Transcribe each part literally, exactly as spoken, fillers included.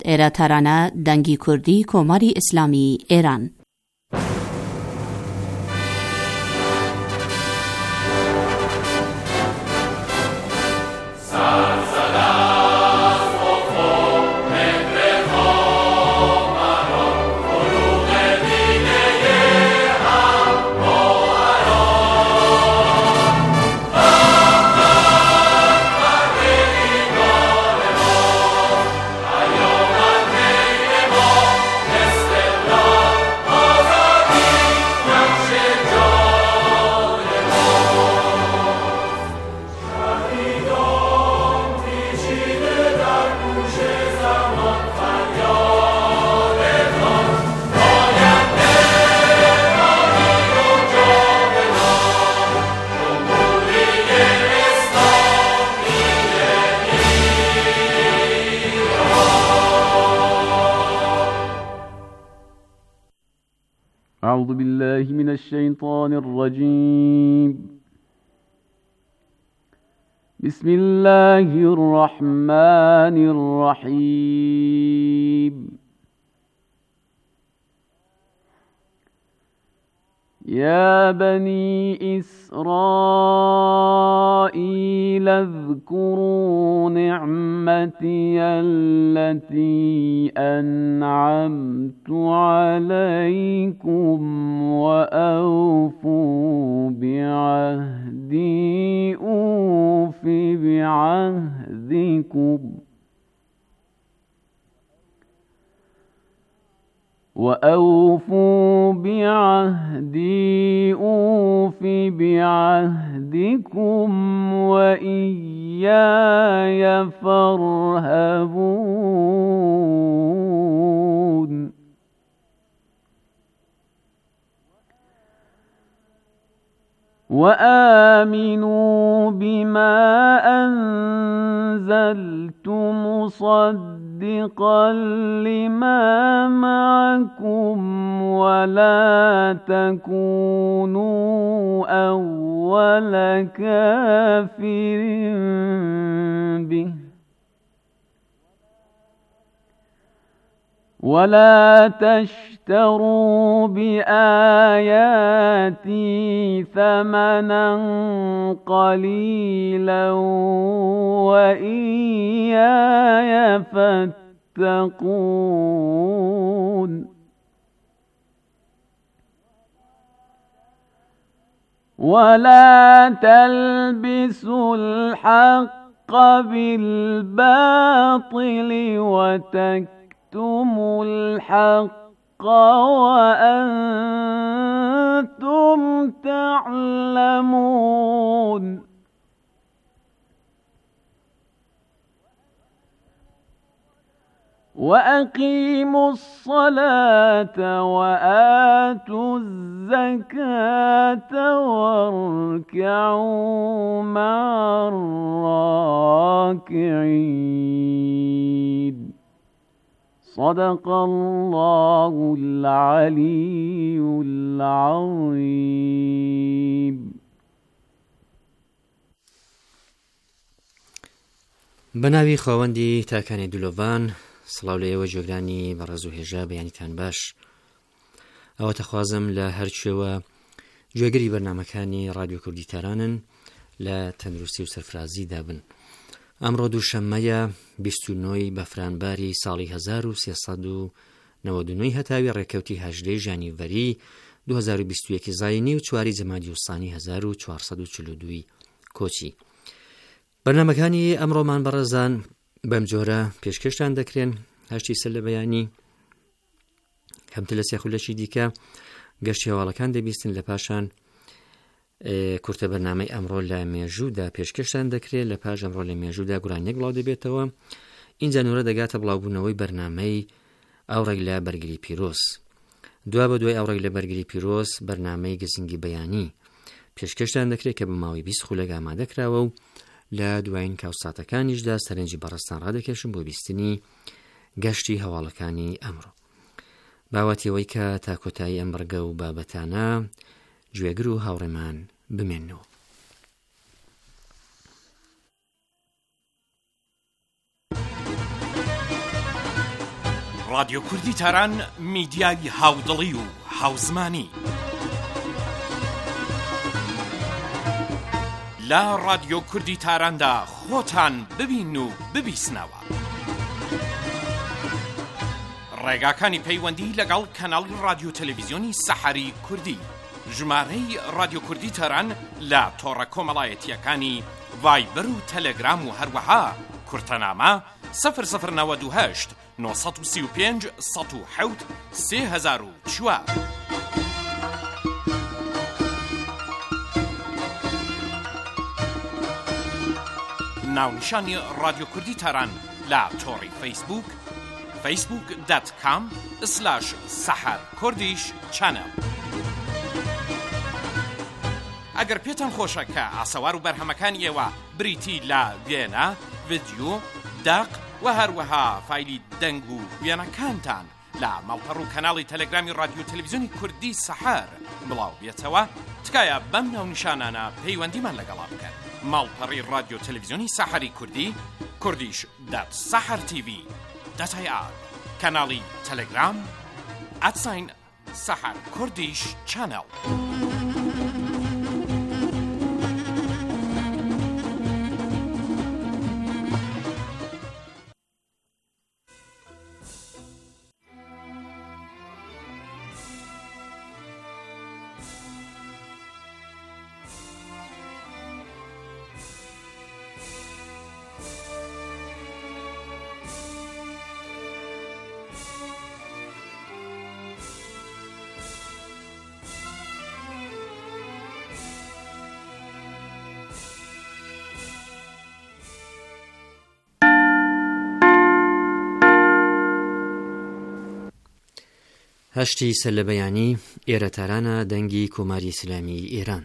ئێرە تەرانە دەنگی کوردی کۆماری ئیسلامی ئێران. أعوذ بالله من الشيطان الرجيم. بسم الله الرحمن الرحيم. يا بني إسرائيل اذكروا نعمتي التي أنعمت عليكم وأوفوا بعهدي أوف بعهدكم وأوفوا بعهدي أوف بعهدكم وإياي فارهبون. وآمنوا بما أنزلت مصدقا لما معكم ولا تكونوا أول كافر به ولا تشتروا بآياتي ثمنا قليلا وإياي فاتقون. ولا تلبسوا الحق بالباطل وتكتموا تُمُوا الْحَقَّ وَأَنْتُمْ تَعْلَمُونَ. وَأَقِيمُوا الصَّلَاةَ وَآتُوا الزَّكَاةَ وَارْكَعُوا مَعَ الراكعين. صدق الله العلي العظيم. بەناوی خاوەندی تاکانی دولۆڤان، سڵاو لە ئێوە جێگرانی بەڕێز و هێژا بەیانیتان باش. ئەوەتە خوازم لە هەرچێوە گوێگری بەرنامەکانی ڕادیۆ کوردی تارانن لە تەندروستی و سەرفرازیدا بن. ئەمڕۆ دووشەممەیە بیست و نۆی بەفرانباری ساڵی هەزار و سێسەد و نەوەد و نۆی هەتاوی ڕێکەوتی هەژدەی ژانیڤەری دوو هەزار و بیست و یەکی زاینی و چواری جەمادی وسانی هەزار و چوارسەد و چل و دووی کۆچی. بەرنامەکانی ئەمڕۆمان بەڕێزان بەم جۆرە پێشکەشتان دەکرێن. هەشتی سەر لە بەیانی کەمتر لە سێ خولەکی دیکە گەشتی هەواڵەکان دەبیستن، لە پاشان کورتە بەرنامەی ئەمڕۆ لە مێژوودا پێشکەشتان دەکرێت، لە پاش ئەمڕۆ لە مێژوودا گورانیەک بڵاو دەبێتەوە. اینجا نورە دەگاتە بڵاوبوونەوەی بەرنامەی ئاوڕێک لە بەرگری پیرۆز. دوا بە دوای ئاوڕێک لە بەرگری پیرۆز بەرنامەی گزنگی بەیانی پێشکەشتان دەکرێت کە بە ماوەی بیست خولەک ئامادەکراوە و لە دوایین کاوساتەکانیشدا سەرنجی بەڕستان ڕادەکێشن بۆ بیستنی گەشتی هەواڵەکانی ئەمڕۆ. باوەتیەوەی کە تا کۆتایی ئەم بەرگە و بابەتانە گوێگر و هاوڕێمان بمێنەوە. رادیۆ کوردی تاران میدیای هاودڵی و هاوزمانی لا رادیۆ کوردی تاراندا خۆتان ببین و ببیسنەوە. ڕێگاکانی پەیوەندی لەگەڵ کەناڵی رادیۆ تەلەڤیزیۆنی سەحەری کوردی، ژمارەی رادیۆ کوردی تاران لە تۆڕە کۆمەڵایەتیەکانی ڤایبەر و تەلەگرام و هەروەها کورتەنامە سەفر سەفر نەوەد و هەشت نۆ سەد و سی و پێنج سەد و حەوت سێ هەزار و چوار. ناونیشانی رادیۆ کوردی تاران لە تۆڕی فەیسبوک فەیسبوک دات کام سلاش سەحەر کوردیش چەنەڵ. ئەگەر پێتان خۆشە کە ئاسەوار و بەرهەمەکانی ئێوە بریتی لە وێنە، ڤیدیۆ، داق و هەروەها فایلی دەنگ و وێنەکانتان لە ماڵپەڕ و کەناڵی تەلەگرامی رادیۆ تەلەڤیزیۆنی کوردی سەحەر بڵاو بێتەوە، تکایە بەم ناونیشانانە پەیوەندیمان لەگەڵا بکەن. ماڵپەڕی رادیۆ تەلەڤیزیۆنی سەحەری کوردی، کوردیش دات سەحەر تیڤی دەتای ئار، کەناڵی تەلەگرام ئەتساین سەحەر کوردیش چەنەڵ. هەشتی سەرلەبەیانی ئێرە تارانە دەنگی کۆماری ئیسلامی ئێران.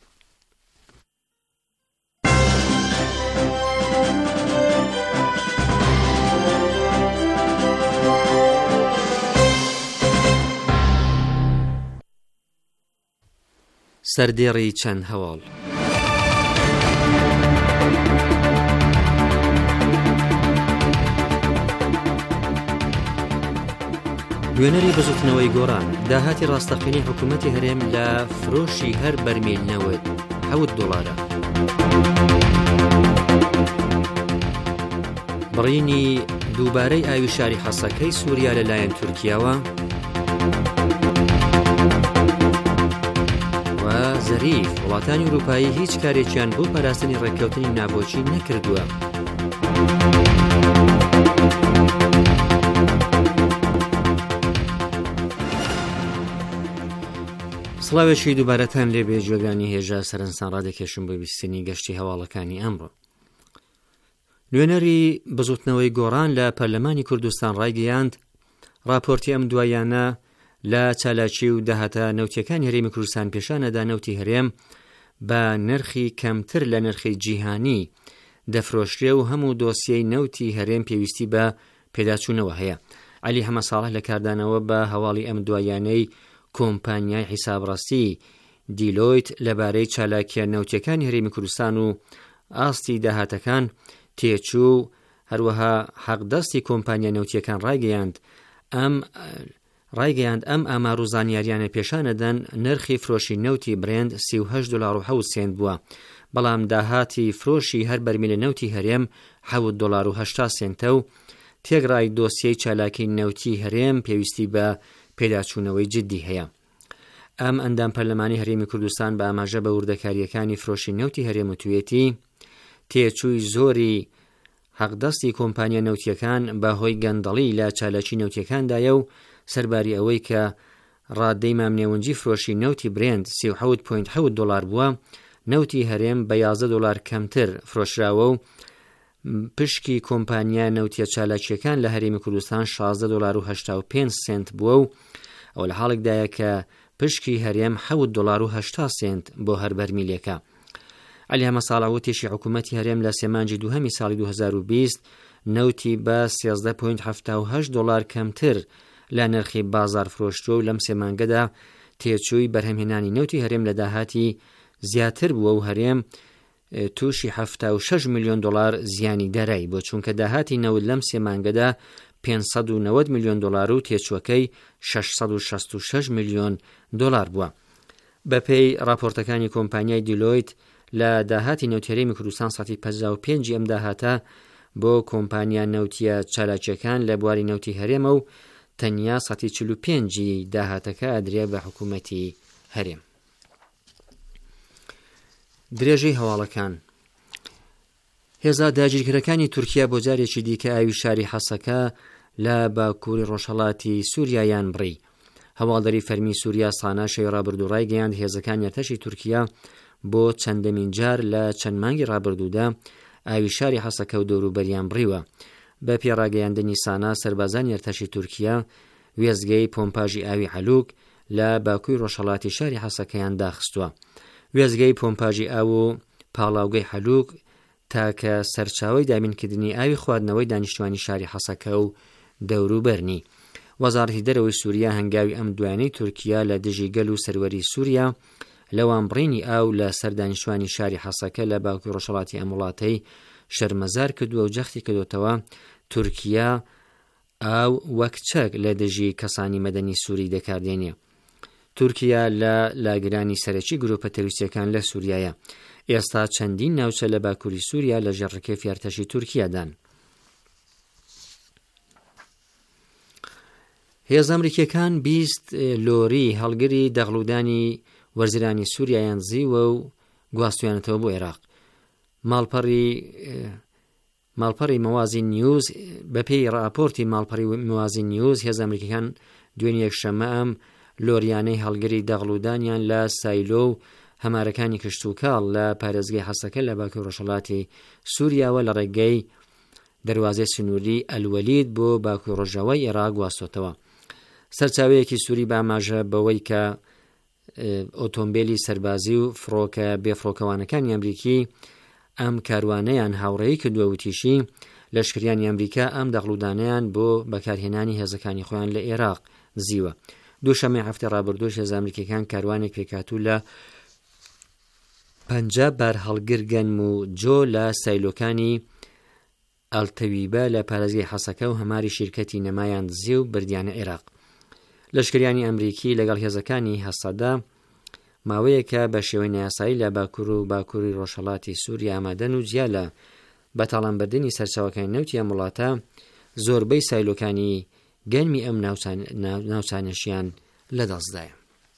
سەردێڕی چەند هەواڵ. دوێنەری بزوتنەوەی گۆڕان، داهاتی ڕاستەقینەی حکوومەتی هەرێم لە فرۆشی هەر بەرمیل نەوەد حەوت دۆڵارە. بڕینی دووبارەی ئاوی شاری حەسەکەی سووریا لەلایەن تورکیاوە و زەریف وڵاتانی ئەوروپایی هیچ کارێکیان بۆ پاراستنی ڕێککەوتنی ناوۆچی نەکردووە. سڵاوێکی دووبارەتان لێبێ جوێگانی هێژا سەرنجان ڕادێکێشم بۆ بیستنی گەشتی هەواڵەکانی ئەمڕۆ. نوێنەری بزوتنەوەی گۆڕان لە پەرلەمانی کوردستان ڕایگەیاند راپۆرتی ئەم دوایانە لە چالاکی و داهاتە نەوتیەکانی هەرێمی کوردستان پێشانەدا نەوتی هەرێم بە نرخی کەمتر لە نرخی جیهانی دەفرۆشرێ و هەموو دۆسیەی نەوتی هەرێم پێویستی بە پێداچوونەوە هەیە. عەلی هەمەساڵح لە کاردانەوە بە هەواڵی ئەم دوایانەی کۆمپانیای حیسابڕاستی دیلۆیت لەبارەی چالاکیە نەوتیەکانی هەرێمی کوردستان و ئاستی داهاتەکان تێچوو، هەروەها حەقدەستی کۆمپانیا نەوتیەکان ڕایگەیاند ئەم ڕایگەیاند ئەم ئامار و زانیاریانە پێشانەدەن نرخی فرۆشی نەوتی برێند سی و هەشت دۆلار و حەوت سێنت بووە، بەڵام داهاتی فرۆشی هەر بەرمیلە نەوتی هەرێم حەوت دۆلار و هەشتا سێنتە و تێگڕای دۆسیەی چالاکی نەوتی هەرێم پێویستی بە پێداچوونەوەی جدی هەیە. ئەم ئەندام پەرلەمانی هەرێمی کوردستان بە ئاماژە بە وردەکاریەکانی فرۆشی نەوتی هەرێم وتوێتی تێچووی زۆری حەقدەستی کۆمپانیا نەوتیەکان بەهۆی گەندەڵی لە چالاکی نەوتیەکاندایە و سەرباری ئەوەی کە ڕادەی مامنێونجی فرۆشی نەوتی برێند سی و حەوت پۆینت حەوت دۆلار بووە، نەوتی هەرێم بە یازدە دۆلار کەمتر فرۆشراوە و پشکی کۆمپانیا نەوتیە چالاکیەکان لە هەرێمی کوردستان شازدە دۆلار و هەشتا و پێنج سێنت بووە و ئەو لە حاڵێکدایە کە پشکی هەرێم حەوت دۆلار و هەشتا سێنت بۆ هەر بەرمیلێکە. عەلی هەمەساڵح وتێشی حکوومەتی هەرێم لە سێمانجی دووهەمی ساڵی دوو هەزار و بیست نەوتی بە سیازدە پۆینت هەفتا و هەشت دۆلار کەمتر لە نرخی بازار فرۆشتووە و لەم سێمانگەدا تێچووی بەرهەمهێنانی نەوتی هەرێم لە داهاتی زیاتر بووە و هەرێم تووشی هەفتا و شەش میلیۆن دۆلار زیانی دەرای بۆ چونکە داهاتی نەوت لەم سێ مانگەدا پێنج سەد و نەوەت میلیۆن دۆلار و تێچووەکەی شەش سەد و شەست و شەش میلیۆن دۆلار بووە. بەپێی راپۆرتەکانی کۆمپانیای دیلۆیت لە داهاتی نەوتێرەی کوردستان سەتی پەنجا و پێنج ئەم داهاتە بۆ کۆمپانیا نەوتیە چالاکیەکان لە بواری نەوتی هەرێمە و تەنیا سەتی چل و پێنجی داهاتەکە ئەدرێ بە حکوومەتی هەرێم. درێژەی هەواڵەکان. هێزە داگیرکەرەکانی تورکیا بۆ جارێکی دیکە ئاوی شاری حەسەکە لە باکووری ڕۆژهەڵاتی سووریایان بڕی. هەواڵدەری فەرمی سووریا سانا شەوی ڕابردوو ڕایگەیاند هێزەکان یەرتەشی تورکیا بۆ چەندەمین جار لە چەند مانگی ڕابردوودا ئاوی شاری حەسەکە و دەوروبەریان بڕیوە. بە پێڕاگەیاندنی سانا سەربازان یەرتەشی تورکیا وێزگەی پۆمپاژی ئاوی حەلووک لە باکووری ڕۆژهەڵاتی شاری حەسەکەیان داخستووە. وێزگەی پۆمپاژی ئاو و پاڵاوگەی حەلووک تاکە سەرچاوی دامینکردنی ئاوی خواردنەوەی دانیشتوانی شاری حەسەکە و دەوروبەرنی. وەزارەتی دەرەوەی سووریا هەنگاوی ئەم دوانەی تورکیا لە دژی گەل و سەروەری سووریا لەوان بڕینی ئاو لە سەر دانیشتوانی شاری حەسەکە لە باکووری ڕۆژهەڵاتی ئەم وڵاتەی شەرمەزار کردووە و جەختی کردوتەوە تورکیا ئاو وەک چەک لە دژی کەسانی مەدەنی سووری دەکاردێنێ. تورکیا لە لاگرانی سەرەکی گروپە تەروریستیەکان لە سووریایە. ئێستا چەندین ناوچە لە باکووری سووریا لە ژێڕکەی یەرتەشی تورکیادان. هێز ئەمریکیەکان بیست لۆری هەڵگری دەغڵودانی وەرزرانی سووریایان زیوە و گواستویانەتەوە بۆ عێراق. ماڵپەڕی ماڵپەڕی مەوازی نیوز بەپێی راپۆرتی ماڵپەڕی موازی نیوز هێز ئەمریکیەکان دوێنێ یەکشەممە ئەم لۆریانەی هەڵگری دەغڵودانیان لە سایلۆ و هەمارەکانی کشتوکاڵ لە پارێزگای حەسەکە لە باکووری ڕۆژهەڵاتی سووریاوە لە ڕێگەی دەروازەی سنووری ئەلوەلید بۆ باکووری ڕۆژاوای عێراق گواستوتەوە. سەرچاوەیەکی سووری باماژە بەوەی کە ئۆتۆمبیلی سەربازی و فڕۆکە بێفڕۆکەوانەکانی ئەمریکی ئەم کاروانەیان هاوڕێی کردووە و تیشی لەشکریانی ئەمریکا ئەم دەغڵودانەیان بۆ بەکارهێنانی هێزەکانی خۆیان لە عێراق زیوە. دووشەمەی هەفتەی ڕابردووش هێز ئەمریکیەکان کاروانێک پێکهاتوو لە پەنجا بار هەڵگرگەن و جۆ لە سایلۆکانی ئەڵتەویبە لە پارێزگای حەسەکە و هەماری شیرکەتی نەمایان دزی و بردیانە عێراق. لەشکریانی ئەمریکی لەگەڵ هێزەکانی هەسەدا ماوەیەکە بە شێوەی نایاسایی لە باکوور و باکووری ڕۆژهەڵاتی سووریا ئامادەن و جیا لە بەتاڵانبردنی سەرچاوەکانی نەوتی ئەم وڵاتە زۆربەی سایلۆکانی گەنمی ئەم ناوچانەشیان لەدەستدایە.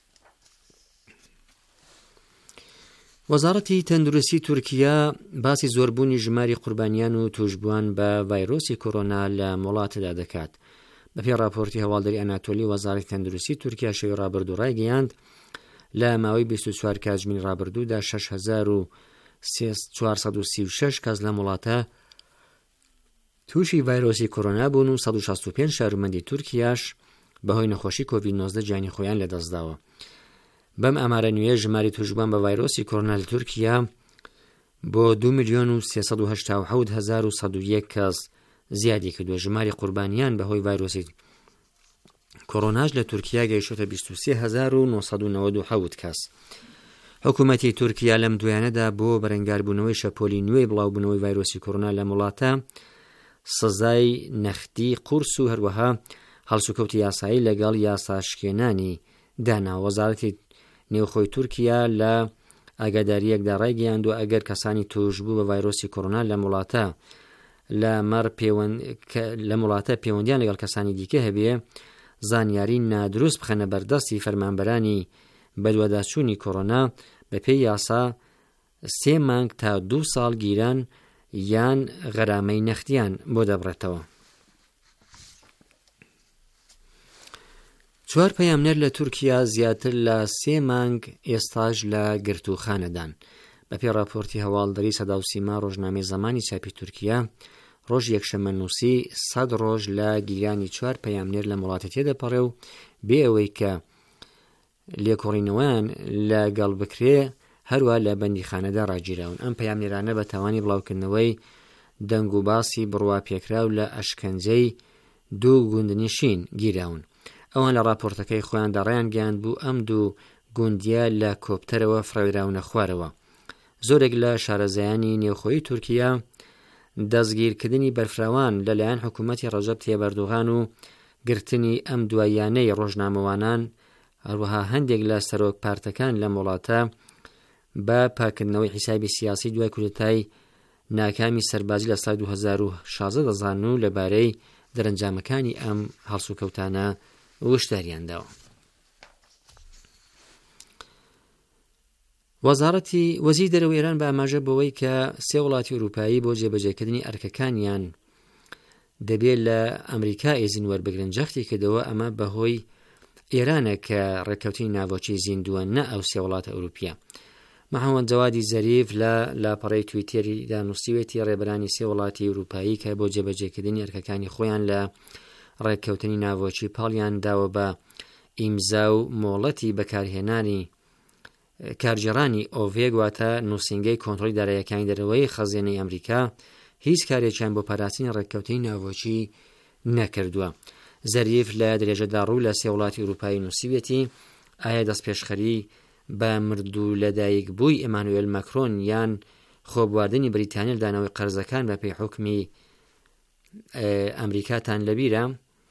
وەزارەتی تەندروستی تورکیا باسی زۆربوونی ژماری قوربانیان و توشبووان بە ڤایرۆسی کۆڕۆنا لە وڵاتەدا دەکات. بەپێی راپۆرتی هەواڵدەری ئەناتۆلی وەزارەتی تەندروستی تورکیا شەوی ڕابردوو ڕایگەیاند لە ماوەی بیست و چوار کاتژمێری ڕابردوودا شەش هەزار و چوارسەد و سی و شەش کەس لەم وڵاتە تووشی ڤایرۆسی کۆڕۆنا بوون و سەد و شەست و پێنج شارۆمەندی تورکیاش بەهۆی نەخۆشی کۆڤید نۆزدە گیانی خۆیان لەدەستداوە. بەم ئامارە نوێ ژماری توشبووان بە ڤایرۆسی کۆڕۆنا لە تورکیا بۆ دو میلیۆن و سێسەد و هەشتا و حەوت هەزار و سەد و یەک کەس زیادی کردووە. ژماری قوربانیان بەهۆی ڤایرۆسی کۆڕۆناش لە تورکیا گەیشتە بیست و سێ هەزار و نۆسەد و نەوەت و حەوت کەس. حکوومەتی تورکیا لەم دوایانەدا بۆ بەرەنگاربوونەوەی شەپۆلی نوێی بڵاوبوونەوەی ڤایرۆسی کۆڕۆنا لە وڵاتە سزای نەختی قورس و هەروەها هەڵسوکەوتی یاسایی لەگەڵ یاساشکێنانی دانا. وەزارەتی نێوخۆی تورکیا لە ئاگاداریەکدا ڕایگەیاند و ئەگەر کەسانی توشبوو بە ڤایرۆسی کۆڕۆنا لە وڵاتە لە مەڕ لە وڵاتە پەیوەندیان لەگەڵ کەسانی دیکە هەبێ زانیاری نادروست بخەنە بەردەستی فەرمانبەرانی بەدواداچوونی کۆڕۆنا بەپێی یاسا سێ مانگ تا دوو ساڵ گیران یان غەرامەی نەختیان بۆ دەبڕێتەوە. چوار پەیامنەر لە تورکیا زیاتر لە سێ مانگ ئێستاژ لە گرتوخانەدان. بەپێی راپۆرتی هەواڵدەری سەدا و سیما ڕۆژنامەی زەمانی چاپی تورکیا ڕۆژ یەکشەمە نووسی سەد ڕۆژ لە گیرانی چوار پەیامنێر لە وڵاتە تێدەپەڕێ و بێ ئەوەی کە لێکۆڕینەوەیان لەگەڵ بکرێ هەروە لە بەندیخانەدا ڕاگیراون. ئەم پەیامنێرانە بە تاوانی بڵاوکردنەوەی دەنگ و باسی بڕوا پێکراو لە ئەشکەنجەی دوو گوندنشین گیراون. ئەوان لە راپۆرتەکەی خۆیان دەڕیان گەیاند بوو ئەم دوو گوندیە لە کۆپتەرەوە فڕێراونە خوارەوە. زۆرێک لە شارەزایانی نێوخۆیی تورکیا دەستگیرکردنی بەرفراوان لەلایەن حکوومەتی ڕەجەب تاییب ئەردۆغان و گرتنی ئەم دواییانەی ڕۆژنامەوانان هەروەها هەندێک لە سەرۆک پارتەکان لە وڵاتە بە پاکردنەوەی حیسابی سیاسی دوای کودەتای ناکامی سەربازی لە ساڵی دوو هەزار و شازدە دەزان و لەبارەی دەرەنجامەکانی ئەم هەڵسوکەوتانە وشداریانداوە. وەزارەتی وەزیر دەرەوەی ئێران بە ئاماژە بەوەی کە سێ وڵاتی ئەوروپایی بۆ جێبەجێکردنی ئەرکەکانیان دەبێت لە ئەمریکا ئێزین وەربگرن جەختی کردەوە. ئەمە بەهۆی ئێرانە کە ڕێککەوتنی ناوەکی زیندووە نە ئەو سێ وڵاتە ئەوروپیە. محەممەد جەوادی زەریف لە لاپەڕەی تویتەری دانووسیوێتی ڕێبەرانی سێ وڵاتی ئەوروپایی کە بۆ جێبەجێکردنی ئەرکەکانی خۆیان لە ڕێککەوتنی ناوەکی پاڵیان داوە بە ئیمزا و مۆڵەتی بەکارهێنانی کارجێڕانی ئۆڤێگ واتە نووسینگەی کۆنتڕۆلی داراییەکانی دەرەوەی خەزیێنەی ئەمریکا هیچ کارێکیان بۆ پاراستنی ڕێککەوتنی ناوەکی نەکردووە. زەریف لە درێژەدا ڕوو لە سێ وڵاتی ئەوروپایی نووسیوێتی ئایا دەست پێشخەری بە مردوو لەدایک بووی ئێمانوئێل ماکرۆن یان خۆبواردنی بریتانیا لە دانەوەی قەرزەکان بە پێی حوکمی ئەمریکاتان لەبیرە؟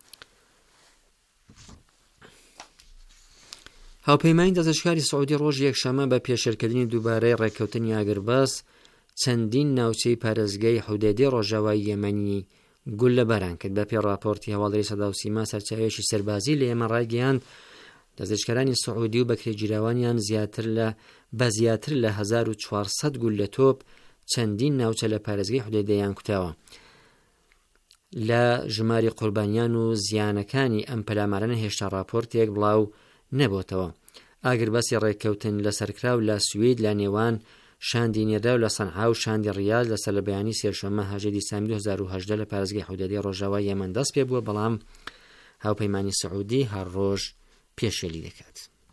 هاوپەیمانی دەستەشکاری سعودی ڕۆژ یەکشەمە بە پێشێرکردنی دووبارەی ڕێککەوتنی ئاگرباس چەندین ناوچەی پارێزگای حودێدەی ڕۆژاوای یەمەنی گول لەبەران کرد. بە پێ راپۆرتی هەواڵدەری سەدا و سیما سەرچاوێکی سەربازی لە ئێمە ڕاگەیاند دەستێشکەرانی سعودی و بەکرێگیراوانیان زیاتر لە بە زیاتر لە هەزار و چوارسەد گول لە تۆپ چەندین ناوچە لە پارێزگای حودێدەیان کوتاوە. لە ژماری قوربانیان و زیانەکانی ئەم پەلامارانە هێشتا راپۆرتێک بڵاو نەبووتەوە. ئاگرباسی ڕێککەوتن لە سەرکراو لە سوید لە نێوان شاندی نێردا و لە سەنعا و شاندی ڕیاض لەسەر لە بەیانی سێشەمە هەژدە دیسەمبر دوو هەزار و هەژدە لە پارێزگای حودێدەی ڕۆژاوای یەمەن دەست پێ بووە، بەڵام هاوپەیمانی سعودی هەر ڕۆژ پێشێلی دەکات.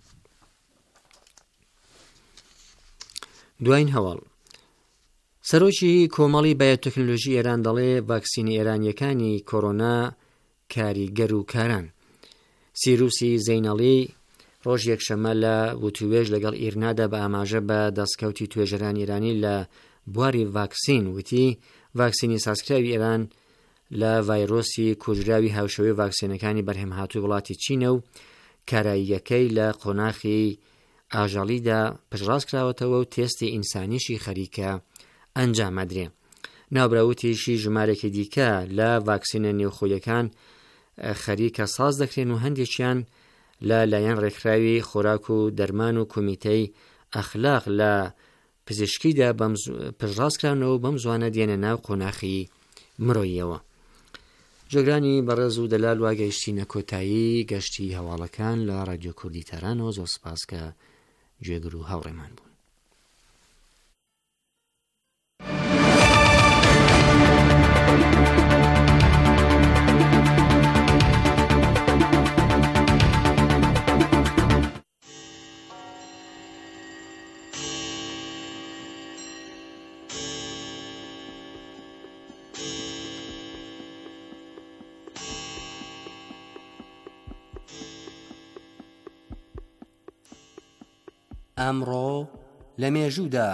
دوایین هەواڵ سەرۆکی کۆمەڵی بایۆتەکنۆلۆژی ئێران دەڵێ ڤاکسینی ئێرانیەکانی کۆڕۆنا کاریگەر و کاران. سیروسی زەینەڵی ڕۆژ یەکشەمە لە وتوێژ لەگەڵ ئیرنادا بە ئاماژە بە دەستکەوتی توێژەرانی ئێرانی لە بواری ڤاکسین وتی ڤاکسینی سازکراوی ئێران لە ڤایرۆسی کوژراوی هاوشەوەی ڤاکسینەکانی بەرهەمهاتووی وڵاتی چینە و کاراییەکەی لە قۆناخی ئاژەڵیدا پشتڕاست کراوەتەوە و تێستی ئینسانیشی خەریکە ئەنجامەدرێ. ناوبراوتیشی ژمارەی دیکە لە ڤاکسینە نێوخۆیەکان خەریکە ساز دەکرێن و هەندێکیان لە لایەن ڕێکخراوی خۆراک و دەرمان و کۆمیتەی ئەخلاق لە پزیشکیدا پشتڕاستکراونەوە بەم زوانە دێنە ناو قۆناخی مرۆییەوە. جۆگرانی بەڕێز و دەلال واگەیشتینە کۆتایی گەشتی هەواڵەکان لە رادیۆ کوردی تەرانەوە. زۆر سپاس کە گوێگر و هاوڕێمان بوون. ئەمڕۆ لە مێژوودا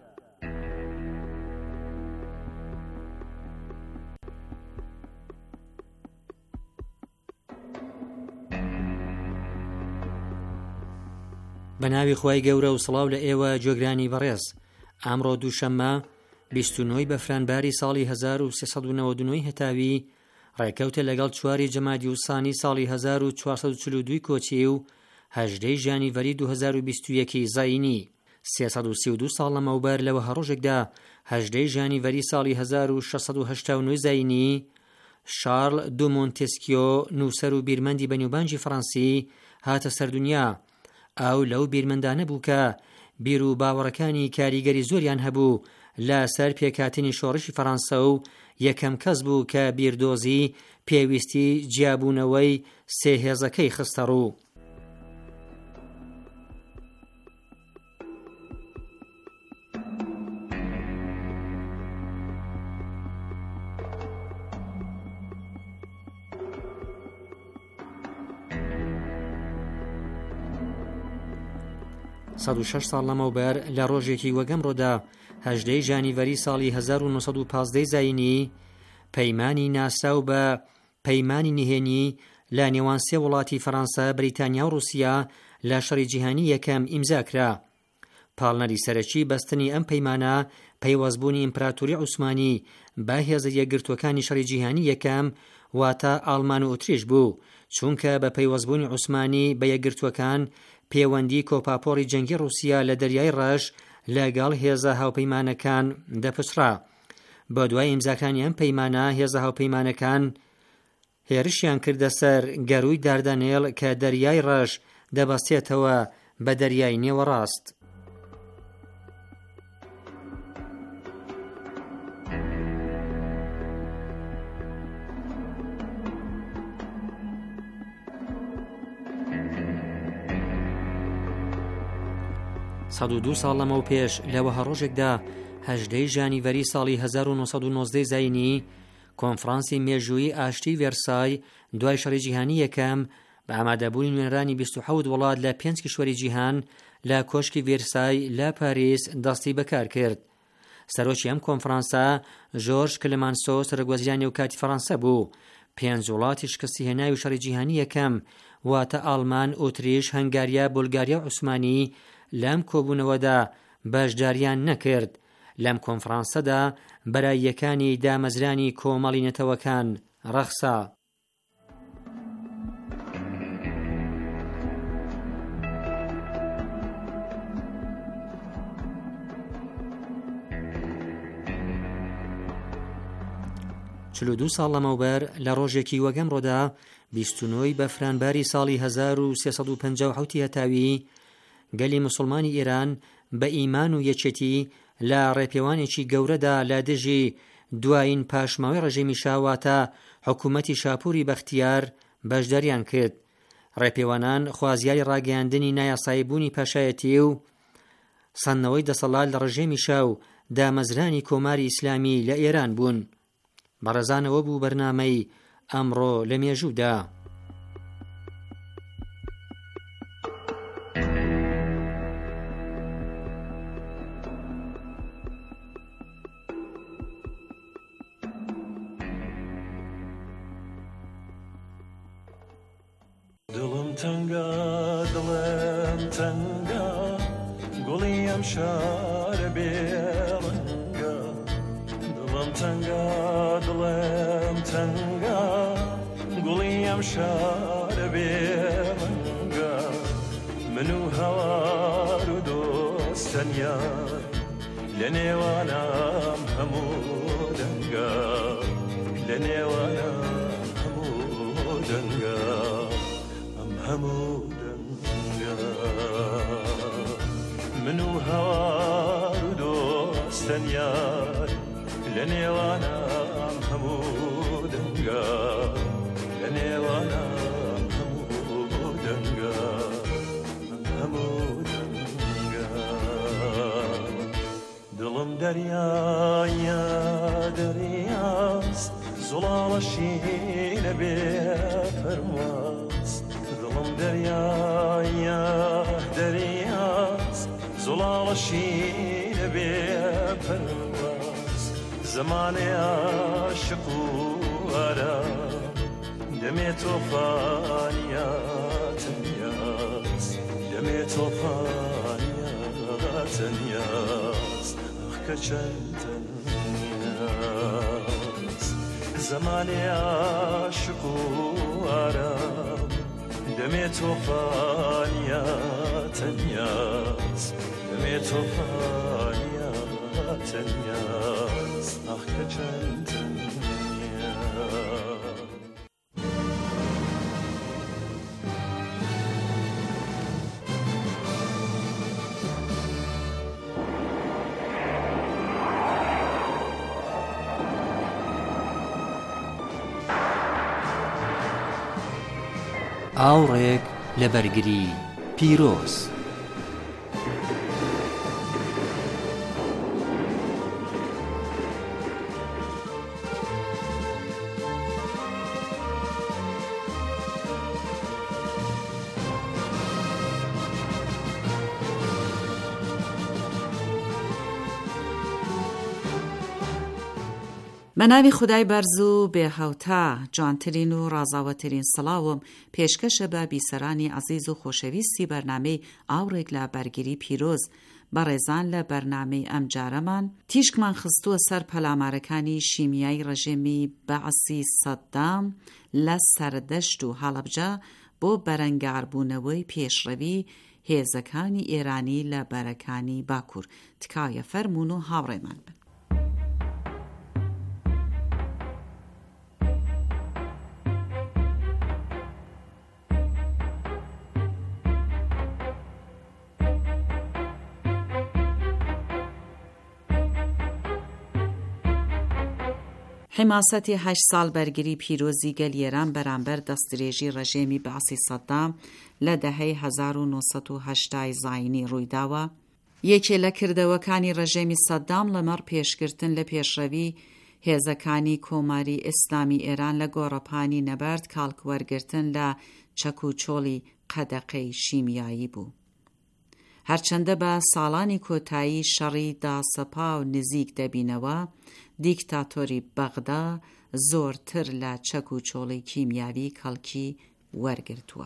بە ناوی خۆی گەورە و سڵاو لە ئێوە جۆگرانی بەڕێز. ئامڕۆ دووشەممە بیست و نۆی بەفرانباری ساڵی هەزار و سێسەد و نەوەد و نۆی هەتاوی ڕێکەوتە لەگەڵ چواری جەمادی و سانی ساڵی هەزار و چوارسەد و چل و دوو کۆچی و هەژدەی ژانیڤەری دوو هەزار و بیست و یەکی زاینی سێسەد و سی و دوو ساڵ لەمەوبەر لەوە هەڕۆژێکدا هەژدەی ژانیڤەری ساڵی هەزار و شەشسەد و هەشتا و نۆ زاینی شارڵ دو مۆنتێسکیۆ نووسەر و بیرمەندی بەنیوبانجی فەڕەنسی هاتە سەردونیا. ئەو لەو بیرمەندانە بوو کە بیر و باوەڕەکانی کاریگەری زۆریان هەبوو لە سەر پێکاتنی شۆڕشی فەڕەنسا و یەکەم کەس بوو کە بیردۆزی پێویستی جیابوونەوەی سێهێزەکەی خستە ڕوو. سەد و شەش ساڵ لەمەوبەر لە ڕۆژێکی وەگەمڕۆدا هەژدەی ژانیڤەری ساڵی هەزار و نۆسەد و پانزدەی زاینی پەیمانی ناساو بە پەیمانی نهێنی لە نێوان سێ وڵاتی فەڕەنسا، بریتانیا و رووسیا لە شەڕی جیهانی یەکەم ئیمزاکرا. پاڵنەری سەرەکی بەستنی ئەم پەیمانە پەیوەستبوونی ئیمپراتوری عوسمانی بە هێزە یەکگرتوەکانی شەڕی جیهانی یەکەم واتە ئاڵمان و ئۆتریش بوو، چونکە بە پەیوەستبوونی عوسمانی بە یەکگرتوەکان پەیوەندی کۆپاپۆری جەنگی رووسیا لە دەریای ڕەش لەگەڵ هێزە هاوپەیمانەکان دەپچڕا. بە دوای ئیمزاکانی ئەم پەیمانە هێزە هاوپەیمانەکان هێرشیان کردە سەر گەرووی داردەنێڵ کە دەریای ڕەش دەبەستێتەوە بە دەریای نێوەڕاست. سەد و دوو ساڵ لەمەو پێش لەوەها ڕۆژێکدا هەژدەی ژانیڤەری ساڵی هەزار و نۆسەد و نۆزدەی زاینی کۆنفرانسی مێژووی ئاشتی ڤێرسای دوای شەڕی جیهانی یەکەم بە ئامادەبوونی نوێنەرانی بیست و حەوت وڵات لە پێنج کشوەری جیهان لە کۆشکی ڤێرسای لە پاریس دەستی بەکار کرد. سەرۆکی ئەم کۆنفرانسە ژۆرژ کلمانسۆ سەرۆکوەزیرانی و کاتی فەڕەنسا بوو. پێنج وڵاتی شکستی هێناوی شەڕی جیهانی یەکەم واتە ئاڵمان، ئۆتریش، هەنگاریا، بولگاریا و عوسمانی لەم کۆبوونەوەدا بەشداریان نەکرد. لەم کۆنفرانسەدا بەراییەکانی دامەزرانی کۆمەڵی نەتەوەکان ڕەخسا. چل و دوو ساڵ لەمەوبەر لە ڕۆژێکی وەگەمڕۆدا بیست و نۆی بەفرانباری ساڵی هەزار و سێسەد و پەنجا و حەوتی هەتاوی گەلی موسڵمانی ئێران بە ئیمان و یەکێتی لە ڕێپێوانێکی گەورەدا لە دژی دوایین پاشماوەی ڕژیمی شاواتە حکوومەتی شاپوری بەختیار بەشداریان کرد. ڕێپێوانان خوازیاری ڕاگەیاندنی نایاساییبوونی پاشایەتی و سەنەوەی دەسەڵات لە ڕژیمی شاو دامەزرانی کۆماری ئیسلامی لە ئێران بوون. بەڕێزانەوە بوو بەرنامەی ئەمڕۆ لە مێژوودا. دڵم تەنگە دڵم تەنگە گوڵی ئەم شارە بێڕەنگە دڵم تەنگە دڵم تەنگە گوڵی ئەم شارە بێڕەنگە من و هەوار و دۆستەنیا لە نێوانم هەموو دەنگە لە نێوانم هەموو دەنگە هەموو دەنگە من و هەوار و دۆستەنیار لە نێوانم هەموو دەنگە لە نێوانم هەموو دەنگە هەموو دەنگە دڵم دەریایە دەریاست زوڵاڵەشی نەبێ فەرماست دڵم دەریایە دەریاست زوڵاڵەشی نەبێ پەرواز زەمانێ عاشق و ئارام دەمێ تۆفانیا تەنیاز دەمێ تۆفانیا تەنیاز ئەخ کە چەند تەنیاز زەمانێ عاشق و ئارام دەمێ تۆفانیا تەنیاز دەمێ تۆفانیا تەنیاز ئەخ کە چەند تەنیاز ئاوڕێک لە بەرگری پیرۆز بە ناوی خودای بەرز و بێهەوتا جوانترین و ڕازاوەترین سڵاوم پێشکەشە بە بیسەرانی عەزیز و خۆشەویستی بەرنامەی ئاورێک لە بەرگری پیرۆز. بەڕێزان لە بەرنامەی ئەم جارەمان تیشکمان خستووە سەر پەلامارەکانی شیمیایی ڕژێمی بەعسی سەدام لە سەردەشت و هەڵەبجە بۆ بەرەنگاربوونەوەی پێشڕەوی هێزەکانی ئێرانی لە بەرەکانی باکوور. تکایە فەرموون و هاوڕێمان بن. حماسەتی هەشت ساڵ بەرگری پیرۆزی گەلیێران بەرامبەر دەستدرێژی ڕژێمی بەعسی سەدام لە دەهەی هەزار و نۆ سەد و هەشتای زاینی ڕوویداوە. یەکێ لە کردەوەکانی ڕژێمی سەدام لەمەڕ پێشگرتن لە پێشڕەوی هێزەکانی کۆماری ئیسلامی ئێران لە گۆڕەپانی نەبەرد کاڵکوەرگرتن لە چەک و چۆڵی قەدەقەی شیمیایی بوو. هەرچەندە بە ساڵانی کۆتایی شەڕی داسەپا و نزیک دەبینەوە، دیکتاتۆری بەغدا زۆرتر لە چەک و چۆڵی کیمیاوی کەڵکی وەرگرتووە.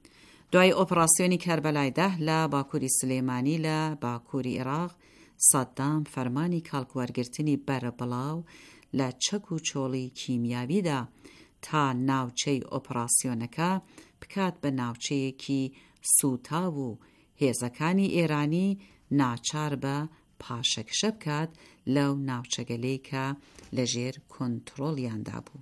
دوای ئۆپراسیۆنی کەربەلای دەه لە باکووری سلێمانی لە باکووری عێراق، سەدام فەرمانی کاڵکوەرگرتنی بەرە بڵاو لە چەک و چۆڵی کیمیاویدا تا ناوچەی ئۆپراسیۆنەکە بکات بە ناوچەیەکی سوتاو و هێزەکانی ئێرانی ناچار بە پاشەکشە بکات لەو ناوچەگەلەی کە لەژێر کۆنتڕۆڵیاندا بوو.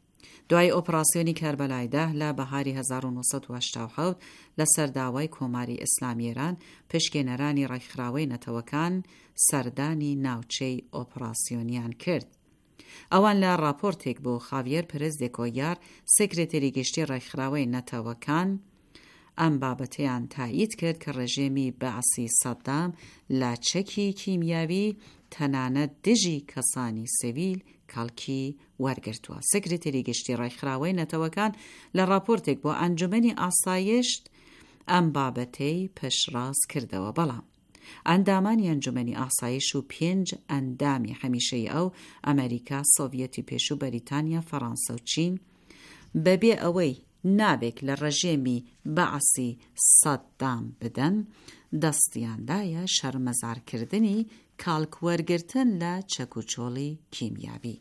دوای ئۆپراسیۆنی کەربەلای دەه لە بەهاری هەزار و نۆ سەد و هەشتا و حەوت لە سەرداوای کۆماری ئیسلامی ئێران پشکێنەرانی ڕێکخراوەی نەتەوەکان سەردانی ناوچەی ئۆپراسیۆنیان کرد. ئەوان لە راپۆرتێک بۆ خاڤیێر پرز دێکۆیار سێکرێتەری گشتی ڕێکخراوەی نەتەوەکان ئەم بابەتەیان تایید کرد کە ڕژێمی بەعسی سەدام لە چەکی کیمیاوی تەنانەت دژی کەسانی سیڤیل کاڵکی وەرگرتووە. سێکرێتەری گشتی ڕێکخراوەی نەتەوەکان لە راپۆرتێک بۆ ئەنجومەنی ئاسایشت ئەم بابەتەی پشڕاست کردەوە، بەڵام ئەندامانی ئەنجومەنی ئاسایش و پێنج ئەندامی هەمیشەی ئەو ئەمریکا، سۆڤیەتی پێش و بەریتانیا، فەڕەنسا و چین بەبێ ئەوەی نابێک لە ڕژێمی بەعسی سەدام بدەن، دەستیاندایە شەرمەزارکردنی کاڵکوەرگرتن لە چەک و چۆڵی کیمیاوی.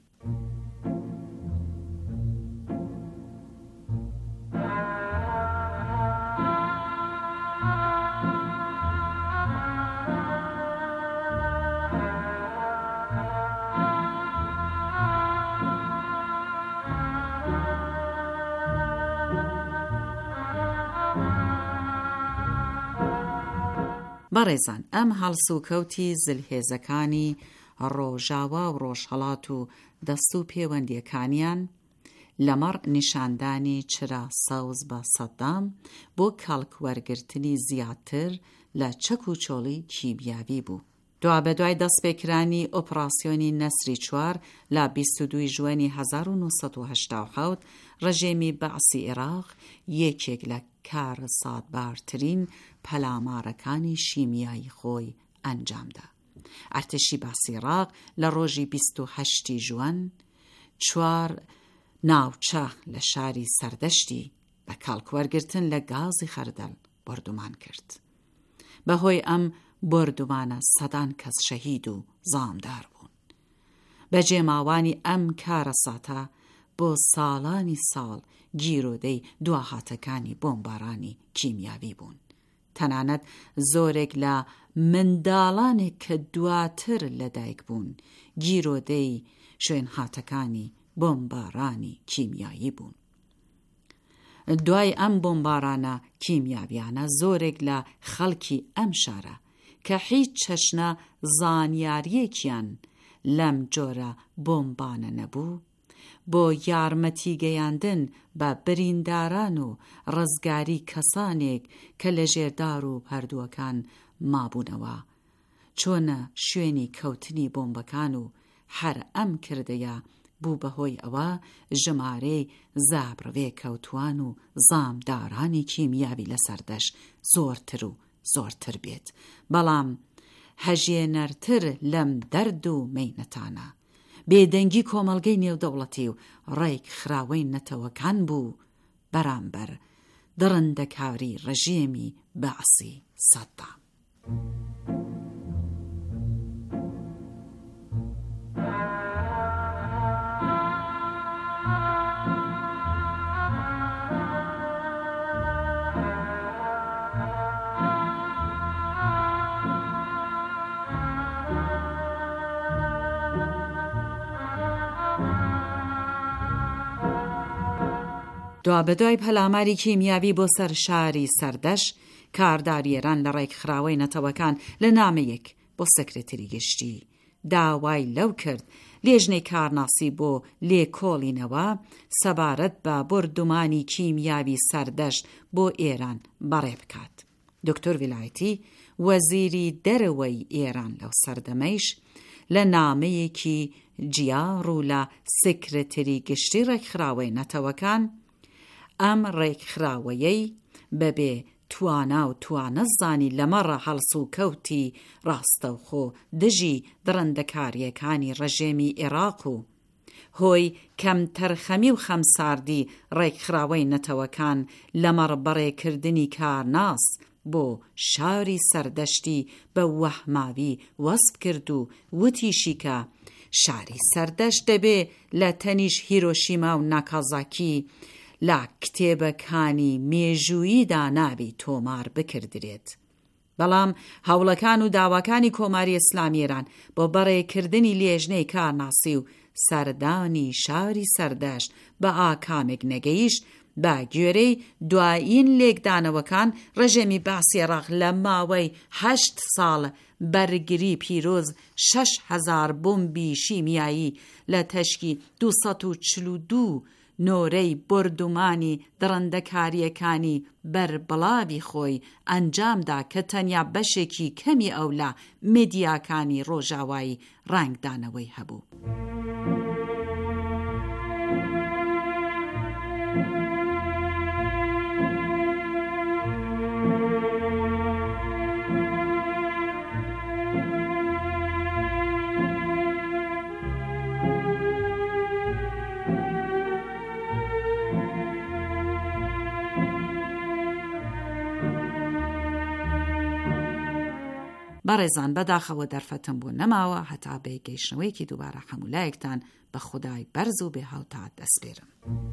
بەڕێزان، ئەم هەڵسوکەوتی زلهێزەکانی ڕۆژاوا و ڕۆژهەڵات و دەست و پەیوەندیەکانیان لەمەڕ نیشاندانی چرا سەوز بە سەدام بۆ کاڵکوەرگرتنی زیاتر لە چەک و چۆڵی کیمیاوی بوو. دوا بەدوای دەستپێکرانی ئۆپراسیۆنی نەسری چوار لە بیست و دوی ژوەنی هەزار و نۆ سەد و هەشتا و حەوت ڕژێمی بەعسی عێراق یەکێک لە کارە سادبارترین پەلامارەکانی شیمیایی خۆی ئەنجامدا. ئەرتشی بەعسی عێراق لە ڕۆژی بیست و هەشتی ژوەن چوار ناوچە لە شاری سەردەشتی بە کاڵکوەرگرتن لە گازی خەردەل بردومان کرد. بەهۆی ئەم بردومانە سەدان کەس شەهید و زامدار بوون. بە جێماوانی ئەم کارە ساتە بۆ ساڵانی ساڵ گیرۆدەی دواهاتەکانی بۆمبارانی کیمیاوی بوون. تەنانەت زۆرێک لە منداڵانێک کە دواتر لەدایک بوون گیرۆدەی شوێن هاتەکانی بۆمبارانی کیمیایی بوون. دوای ئەم بۆمبارانە کیمیاویانە زۆرێک لە خەڵکی ئەم شارە کە هیچ چەشنە زانیاریەکیان لەم جۆرە بۆمبانە نەبوو، بۆ یارمەتی گەیاندن بە برینداران و ڕزگاری کەسانێک کە لە ژێردار و هەردووەکان مابوونەوە، چۆنە شوێنی کەوتنی بۆمبەکان و هەر ئەم کردەیە بوو بەهۆی ئەوە ژمارەی زابڕوێ کەوتوان و زامدارانی کیمیاوی لەسەردەش زۆرتر و زۆرتر بێت. بەڵام هەژێنەرتر لەم دەرد و مەینەتانە بێدەنگی کۆمەڵگەی نێودەوڵەتی و ڕێک خراوەی نەتەوەکان بوو بەرامبەر دڕندەکاری ڕەژێمی بەعسی سەدام. دوا بەدوای پەلاماری کیمیاوی بۆ سەر شاری سەردەش، کارداری ئێران لە ڕێکخراوەی نەتەوەکان لە نامەیەک بۆ سەکرتێری گشتی داوای لەو کرد لێژنەی کارناسی بۆ لێکۆڵینەوە سەبارەت بە بردومانی کیمیاوی سەردەش بۆ ئێران بەڕێ بکات. دکتۆر ویلایەتی وەزیری دەرەوەی ئێران لەو سەردەمەیش لە نامەیەکی جیاڕ و لە سەکرتێری گشتی ڕێکخراوەی نەتەوەکان ئەم ڕێکخراوەیەی بەبێ توانا و توانە زانی لەمەڕە هەڵس و کەوتی ڕاستەوخۆ دژی دڕندەکاریەکانی ڕەژێمی عێراق و هۆی کەم تەرخەمی و خەمساردی ڕێکخراوەی نەتەوەکان لەمەڕ بەڕێکردنی کارناس بۆ شاری سەردەشتی بە وەحماوی وەسف کرد و وتیشی کە شاری سەردەشت دەبێ لە تەنیش هیرۆشیما و ناکازاکی لە کتێبەکانی مێژووییدا نابی تۆمار بکردرێت. بەڵام هەوڵەکان و داواکانی کۆماری ئیسلامی ئێران بۆ بەڕێکردنی لێژنەی کارناسی و سەردانی شاری سەردەشت بە ئاکامێک نەگەیش بە گوێرەی دوایین لێکدانەوەکان ڕەژێمی بەعسی عێراق لە ماوەی هەشت ساڵ بەرگری پیرۆز شەش هەزار بۆمبی شیمیایی لە تەشکی دووسەد و چل و دوو نۆرەی بردومانی دڕندەکاریەکانی بەربڵاوی خۆی ئەنجامدا کە تەنیا بەشێکی کەمی ئەو لە میدیاکانی ڕۆژاوایی ڕانگدانەوەی هەبوو. بەڕێزان بەداخەوە دەرفەتم بوو نەماوە هەتا بێ گەیشتنەوەیەکی دووبارە هەمولایەکتان بە خودای بەرز و بێ هاوتا دەسپێرم.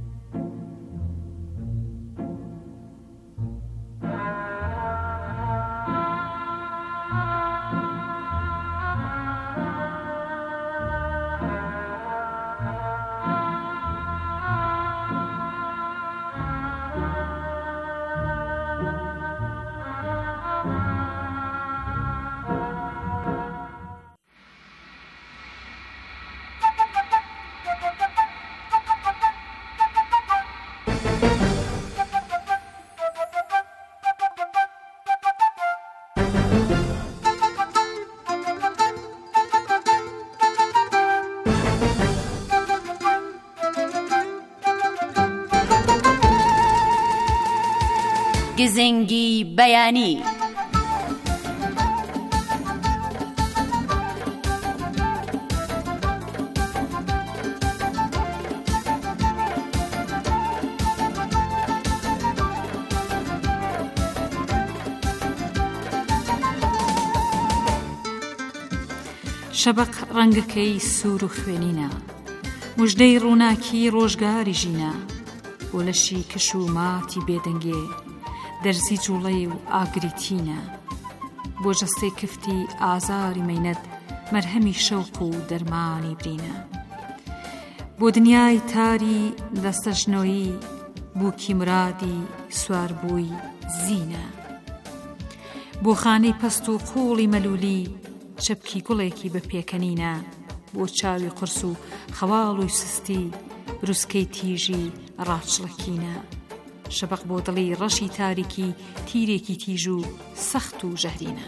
گزنگی بەیانی. شەبق ڕەنگەکەی سوور و خوێنینە، موژدەی ڕووناکی ڕۆژگاری ژینە، بۆ لەشی کش و ماتی بێدەنگێ دەرزی جوڵەی و ئاگریتینە، بۆ جەستەی کفتی ئازاری مەینەت مەرهەمی شەوق و دەرمانی برینە، بۆ دنیای تاری دەستەژنۆیی بووکی مرادی سواربووی زینە، بۆ خانەی پەست و قوڵی مەلولی چەپکی گوڵێکی بە پێکەنینە، بۆ چاوی قرس و خەواڵ و سستی بروسکەی تیژی ڕاچڵەکینە، شەبق بۆ دڵی ڕەشی تاریکی تیرێکی تیژ و سەخت و ژەهرینە.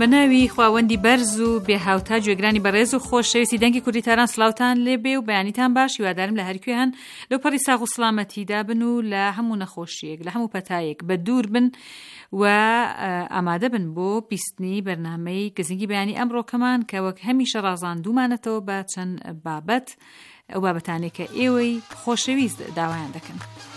بە ناوی خواوەندی بەرز و بێهاوتا گوێگرانی بەڕێز و خۆشەویستی دەنگی کوردیتاران سڵاوتان لێبێ و بەیانیتان باش. هیوادارم لە هەرکوێ هەن لەو پەڕی ساغ و سڵامەتیدا بن و لە هەموو نەخۆشیەک لە هەموو پەتایەک بە دوور بن و ئامادە بن بۆ بیستنی بەرنامەی گزنگی بەیانی ئەمڕۆکەمان کە وەک هەمیشە ڕازاندومانەتەوە بە چەند بابەت ئەو بابەتانێک کە ئێوەی خۆشەویست داوایان دەکەن.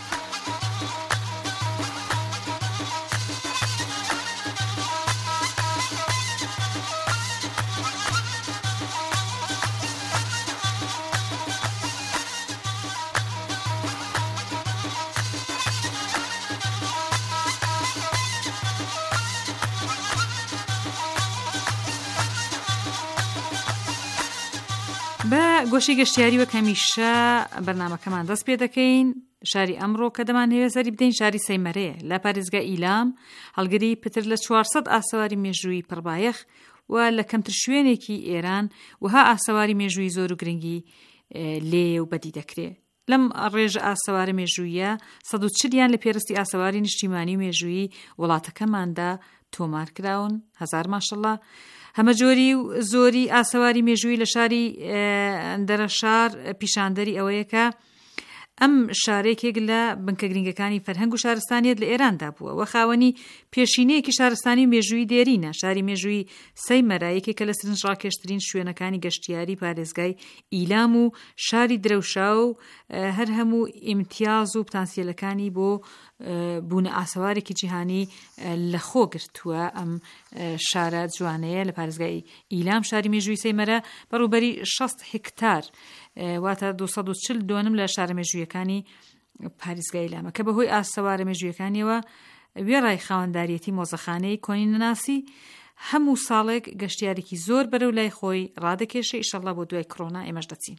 بە گۆشەی گەشتیاری وەک هەمیشە بەرنامەکەمان دەست پێ دەکەین. شاری ئەمڕۆ کە دەمانەوێت سەری بدەین شاری سەیمەرەیە لە پارێزگای ئیلام، هەڵگری پتر لە چوارسەد ئاسەواری مێژووی پڕبایەخ و لە کەمتر شوێنێکی ئێران وها ئاسەواری مێژووی زۆر و گرنگی لێ و بەدی دەکرێت. لەم ڕێژە ئاسەوارە مێژوویە سەد و چلیان لە پێرستی ئاسەواری نیشتیمانی مێژووی وڵاتەکەماندا تۆمار کراون. هەزار ماشەڵڵا. هەمە جۆری و زۆری ئاسەواری مێژووی لە شاری دەرەشار پیشاندەری ئەوەیە کە ئەم شارێکێک لە بنکە گرنگەکانی فەرهەنگ و شارستانیت لە ئێراندا بووە و خاوەنی پێشینەیەکی شارستانی مێژووی دێرینە. شاری مێژووی سەیمەرە یەکێکە لە سرنج ڕاکێشترین شوێنەکانی گەشتیاری پارێزگای ئیلام و شاری درەوشا و هەر هەموو ئیمتیاز و پتانسیێلەکانی بۆ بوونە ئاسەوارێکی جیهانی لە خۆ گرتووە. ئەم شارە جوانەیە لە پارێزگای ئیلام شاری مێژووی سەیمەرە بەڕووبەری شەست هێکتار واتە دووسەد و چل دۆنم لە شارە مێژوویەکانی پارێزگای ئیلامە کە بەهۆی ئاسەوارە مێژوویەکانیەوە وێڕای خاوەنداریەتی مۆزەخانەی کۆنی نەناسی هەموو ساڵێک گەشتیارێکی زۆر بەرەو لای خۆی ڕادەکێشە. ئیشەڵڵا بۆ دوای کڕۆنا ئێمەش دەچین.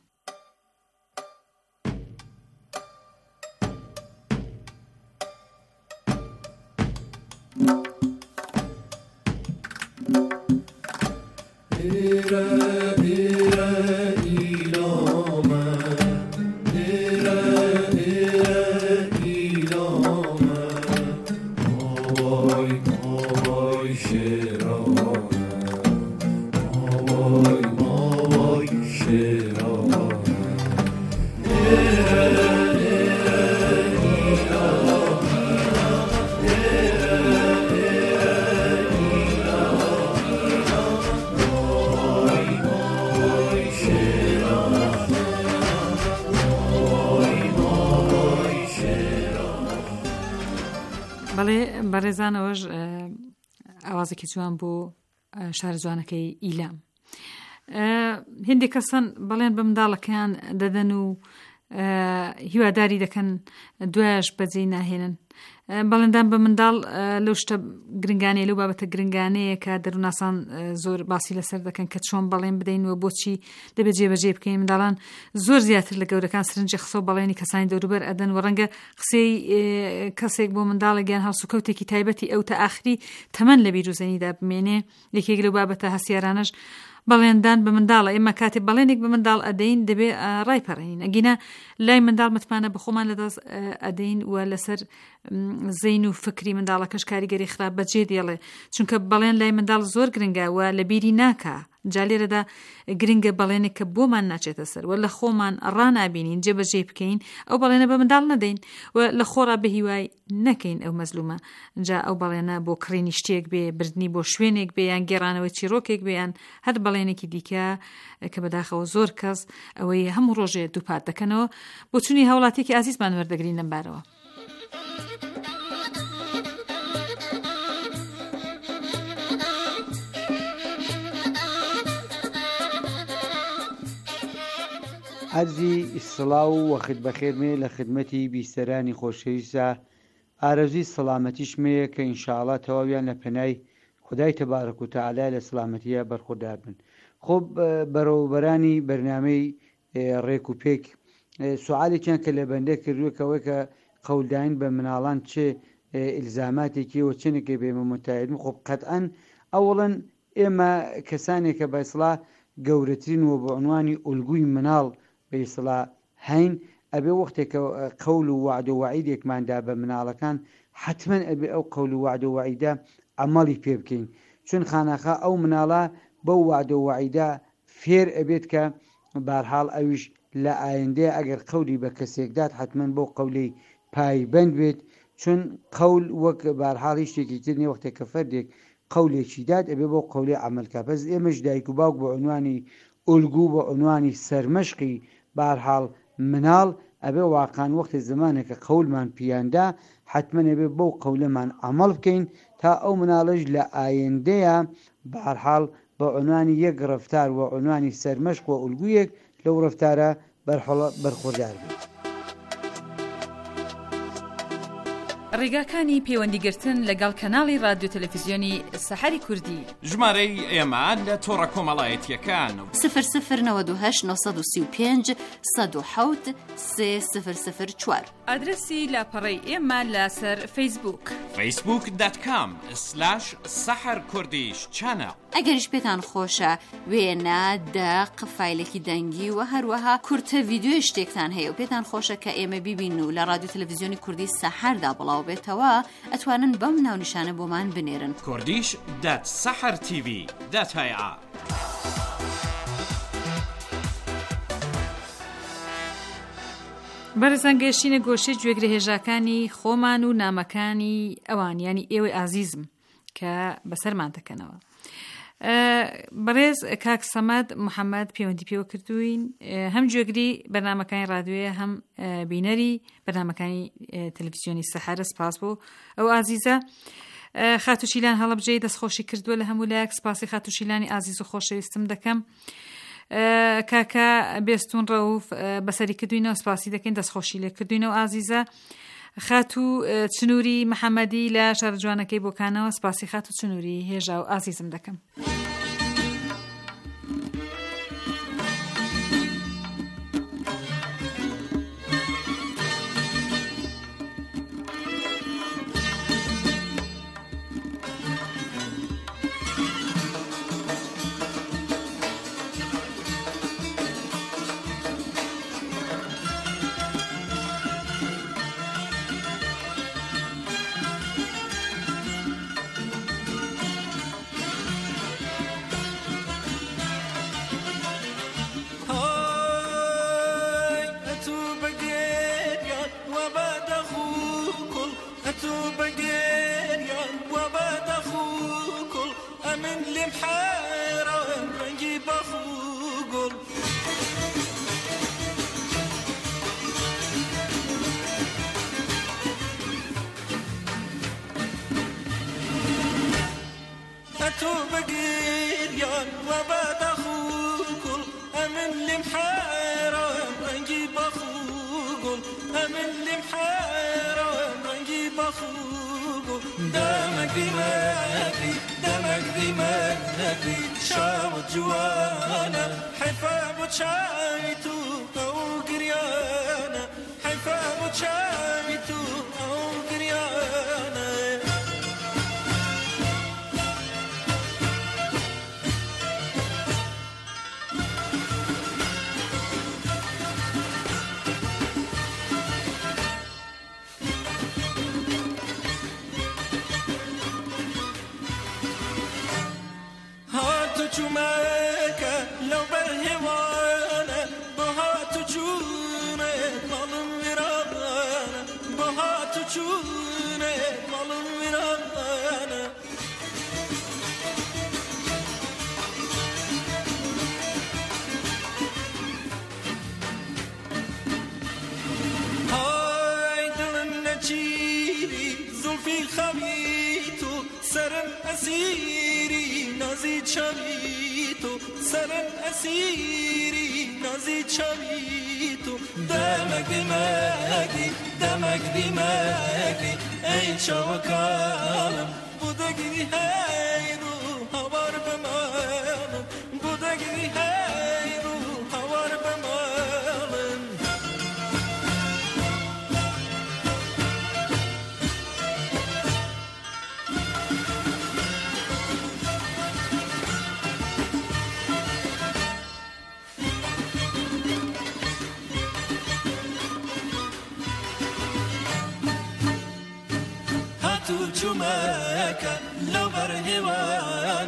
بەڵێ بەڕێزانەوەش ئاوازێکی جوان بۆ شارە جوانەکەی ئیلام. هێندێک کەسن بەڵێن بە منداڵەکەیان دەدەن و هیواداری دەکەن دوایش بەجێی ناهێنن. بەڵێندان بە منداڵ لەو شتە گرنگانەیە لەو بابەتە گرنگانەیە کە دەرووناسان زۆر باسی لەسەر دەکەن کە چۆن بەڵێن بدەینەوە بۆچی دەبێت جێبەجێ بکەین. منداڵان زۆر زیاتر لە گەورەکان سرنجی قسە و بەڵێنی کەسانی دەوروبەر ئەدەن و ڕەنگە قسەی کەسێک بۆ منداڵێکیان هەڵسوکەوتێکی تایبەتی ئەو تا ئاخری تەمەن لە بیرروزەنیدا بمێنێ. یەکێک لەو بابەتە هەسیارانەش بەڵێندان بە منداڵە. ئێمە کاتێ بەڵێنێک بە منداڵ ئەدەین دەبێ ڕایپەڕین. ئەگینە لای منداڵ متمانە بە خۆمان لەدەست ئەدەین و لەسەر زەین و فکری منداڵەکەش کاریگەری خراپ بەجێ دێڵێ، چونکە بەڵێن لای منداڵ زۆر گرنگە و لە بیری ناکا. جالێرەدا گرنگە بەڵێنێک کە بۆمان ناچێتە سەر و لە خۆمان ڕانابینین جێبەجێ بکەین ئەو بەڵێنە بە منداڵ نەدەین و لە خۆڕا بە هیوای نەکەین ئەو مەزلومە. جا ئەو بەڵێنە بۆ کڕینی شتێک بێ، بردننی بۆ شوێنێک بێ، یان گێڕانەوەی چیرۆکێک بێیان هەر بەڵێنێکی دیکە کە بەداخەوە زۆر کەس ئەوەی هەموو ڕۆژێ دووپات دەکەنەوە بۆ چوونی هاوڵاتێکی ئازیزمان وەردەگرین لەم بارەوە. عەرزی ئیسڵاو و وەخت بەخێرمێ لە خدمەتی بیستەرانی خۆشەویستە. ئارەزوی سەڵامەتیشمەیە کە ئینشاءڵڵا تەواویان لە پەنای خودای تەبارەک و تەعالا لە سەڵامەتیە بەرخوردار بن. خۆ بەڕێوەبەرانی بەرنامەی ڕێک و پێک سوالێکیان کە لە بەندە کردووەکەوەی کە قەولداین بە مناڵان چێ ئیلزاماتێکی و چنێکە بێمە متایدم. خۆ قەتئەن ئەوڵەن ئێمە کەسانێکە بە ئیسڵا گەورەترین و بە عنوانی ئولگوی مناڵ بە ئیسڵا هەین ئەبێ وەختێکە قەول و وعد و وعیدێکماندا بە مناڵەکان حتمەن ئەبێ ئەو قەول و وعد و وعیدە عەمەڵی پێ بکەین، چون خانەخە ئەو مناڵە بەو وعدە وعیدا فێر ئەبێت کە بارحاڵ ئەویش لە ئایندێ ئەگەر قەولی بە کەسێکدات حتمما بۆ قەولەی پایبەند بێت چون قەول وەک بارحاڵی شتێکی تر نیە وەختێک کە فەردێک قەولێکی داد ئەبێ بۆ قەولێ عەمەلکە. بەس ئێمەش دایک و باوک بە عنوانی ئولگو بە عنوانی سەرمەشقی بارحاڵ مناڵ ئەبێ واقعان وەختی زمانێکە قەولمان پیاندا حتمما ئەبێ بەو قەولەمان عەمەڵ بکەین تا ئەو مناڵش لە ئایندەیە بارحاڵ بە عنوانی یەک ڕەفتار و عنوانی سەرمەشق و ئولگویەک لەو ڕەفتارە بەرخۆردار بێت. ڕێگاکانی پەیوەندیگرتن لەگەڵ کەناڵی رادیۆ تەلەڤیزیۆنی سەحەری کوردی ژمارەی ئێمە لە تۆڕە کۆمەڵایەتیەکان صفر صفر نود و هشت نهصد و سی و پنج صد و حوت سه صفر صفر چوار. ئادرسی لاپەڕەی ئێمە لەسەر فەیسبووک فەیسبووک دات کام سلاش سەحەر کوردیش چانە. ئەگەریش پێتان خۆشە وێنە دەق فایلێکی دەنگی و هەروەها کورتە ڤیدیۆ شتێکتان هەیە و پێتان خۆشە کە ئێمە بیبین و لە رادیۆ تەلەڤیزیۆنی کوردی سەحەردا بڵاو بێتەوە ئەتوانن بەم ناونیشانە بۆمان بنێرن کوردیش دات سەحەر تیڤی دات هەیە. بەرزان گەشتینە گۆشەی گوێگرە هێژاکانی خۆمان و نامەکانی ئەوان ینی ئێوەی ئازیزم کە بەسەرمان دەکەنەوە. بەڕێز کاک سەمەد محەممەد پەیوەندی پێوە کردوین هەم گوێگری بەرنامەکانی رادیۆیە هەم بینەری بەرنامەکانی تەلەڤیزیۆنی سەحەرە سپاس بۆ ئەو ئازیزە. خاتوشیلان هەڵەبجەی دەستخۆشی کردووە لە هەموو لایەک سپاسی خاتوشیلانی ئازیز و خۆشەویستم دەکەم. کاکە بێستون ڕەوف بەسەری کردوینەوە سپاسی دەکەین دەستخۆشی لێ کردوینەوە ئازیزە. خاتو چنووری محەممەدی لە شارە جوانەکەی بۆکانەوە سپاسی خاتو چنووری هێژا و ئازیزم دەکەم. تو بقير يا وباد أخوكم أمن لي محيرة رنجي بأخوكم أمن لي محيرة رنجي بأخوكم دمك دماغي دمك دماغي شاوت جوانا حفاب وشايتو أو قريانا حفاب وشايتو أو قريانا چومک لو برهوانه بها تو چونه مالم ویرانه بها تو چونه مالم ویرانه های دلم نچیری زلفی خمیتو سرم اسیری نازی چاوی تو سرم اسیری نازی چاوی تو دمک دمکی دمک دمکی ای چاوکانم بودگی های رو هوار بمالم بودگی های رو هوار بمالم تو چومک لو برهوان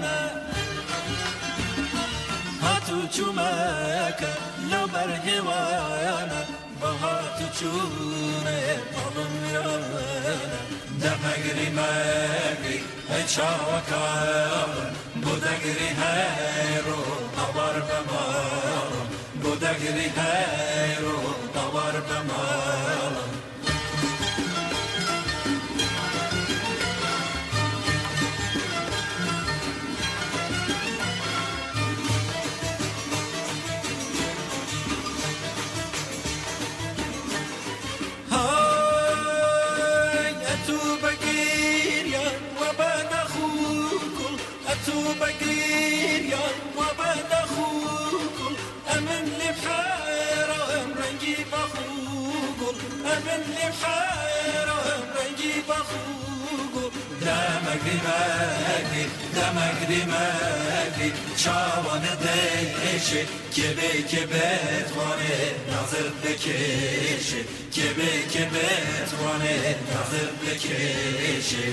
چومەکە لە بەرهێوانە بەهات چوونێ هەڵمرانە دەمەگری مەگری ئەی چاوەکانم بۆ دەگری هەیڕۆ هەوار بەماڵم بۆ دەگری هەیڕۆ هەوار بەماڵم دەمەگری دەمەگری مەگری چاوانە دەیشێ کێبێ کێبێ توانێ نازت بکێشێ کێبێ کێبێ توانێ نازت بکێشێ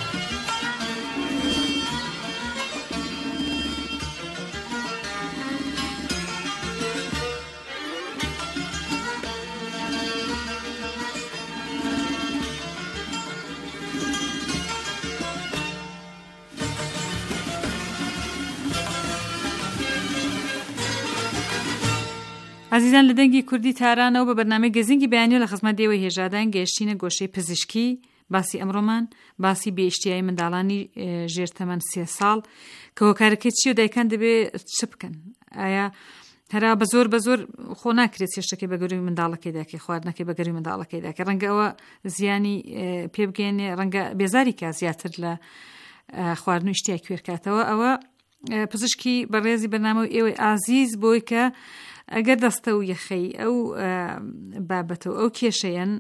عزیزان لە دەنگی کوردی تارانەوە بە بەرنامەی گەزینگی بەیانیۆ لە خزمەت دێوەی هێژادان گەیشتینە گۆشەی پزیشکی باسی ئەمڕۆمان باسی بێئیشتیایی منداڵانی ژێر تەمەن سێ ساڵ کە هۆکارەکەی چی و دایکان دەبێت چ بکەن ئایا هەرا بە زۆر بە زۆر خۆ ناکرێت چێشتەکەی بە گەروی منداڵەکەی داکەی خواردنەکەی بە گەروی منداڵەکەی داکە ڕەنگە ئەوە زیانی پێ بگەێنێ ڕەنگە بێزاری کا زیاتر لە خواردن و شتیای کوێرکاتەوە ئەوە پزیشکی بەڕێزی بەرنامە ئێوەی ئازیز بۆی کە ئەگەر دەستە و یەخەی ئەو بابەتەوە ئەو کێشەیەن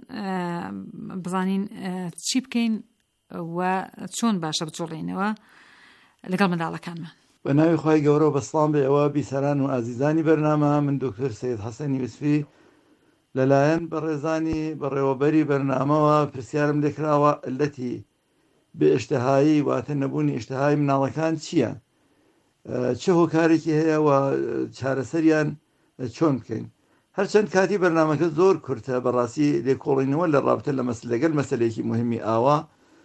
بزانین چی بکەین و چۆن باشە بجوڵێنەوە لەگەڵ منداڵەکانمان. بە ناوی خی گەورە و بەسڵام بێ ئەوە بیسەران و ئازیزانی بەرنامە من دکتۆر سەید حەسەنی یوسفی لەلایەن بەڕێزانی بەڕێوەبەری بەرنامەوە پرسیارم لێکراوە ئەلەتی بێ ئیشتیهایی واتە نەبوونی ئیشتیهای مناڵەکان چییە؟ چه هۆکارێکی هەیە و چارەسەریان چۆن بکەین؟ هەرچەند کاتی بەرنامەکە زۆر کورتە بەڕاستی لێکۆڵینەوە لە ڕابتە لە مەسل لەگەل مەسلەیەکی مهمی ئاوا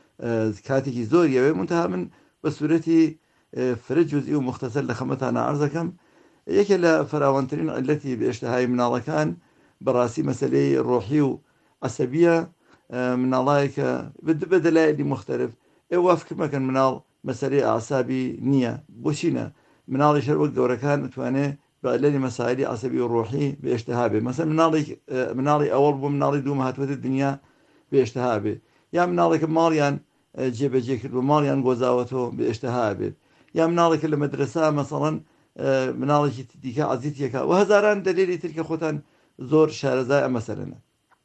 کاتێکی زۆر یەوێ منتها من بە سوورەتی فرە جوزئی و مختصر لە خەمەتانە عەرز دەکەم. یەکێ لە فراوانترین عیلەتی بە ئیشتیهای مناڵەکان بەڕاستی مەسلەی ڕۆحی و عەسەبیە. مناڵایەکە بە دەلایلی مختلف ئێوە فکر مەکەن مناڵ مەسەلەی ئاسابی نییە، بۆچینە؟ مناڵی شەر وەک گەورەکان دەتوانێت بە عیلەتی مەسائلی عەسەبی و ڕۆحی بە ئیشتیها بێ. مەسەڵەن مناڵی ئەوەڵ بۆ مناڵی دوومە هاتووەتە دنیا بە ئیشتیها بێ، یا مناڵێکە ماڵیان جێبەجێ کرد و ماڵیان گۆزاوەتەوە بە ئیشتیها بێت، یا مناڵێکە لە مەدرسە مەسەڵەن مناڵێکی دیکە عەزیزیەکە و هەزاران دەلیلی تر کە خۆتان زۆر شارەزای ئەم مەسەلەنە.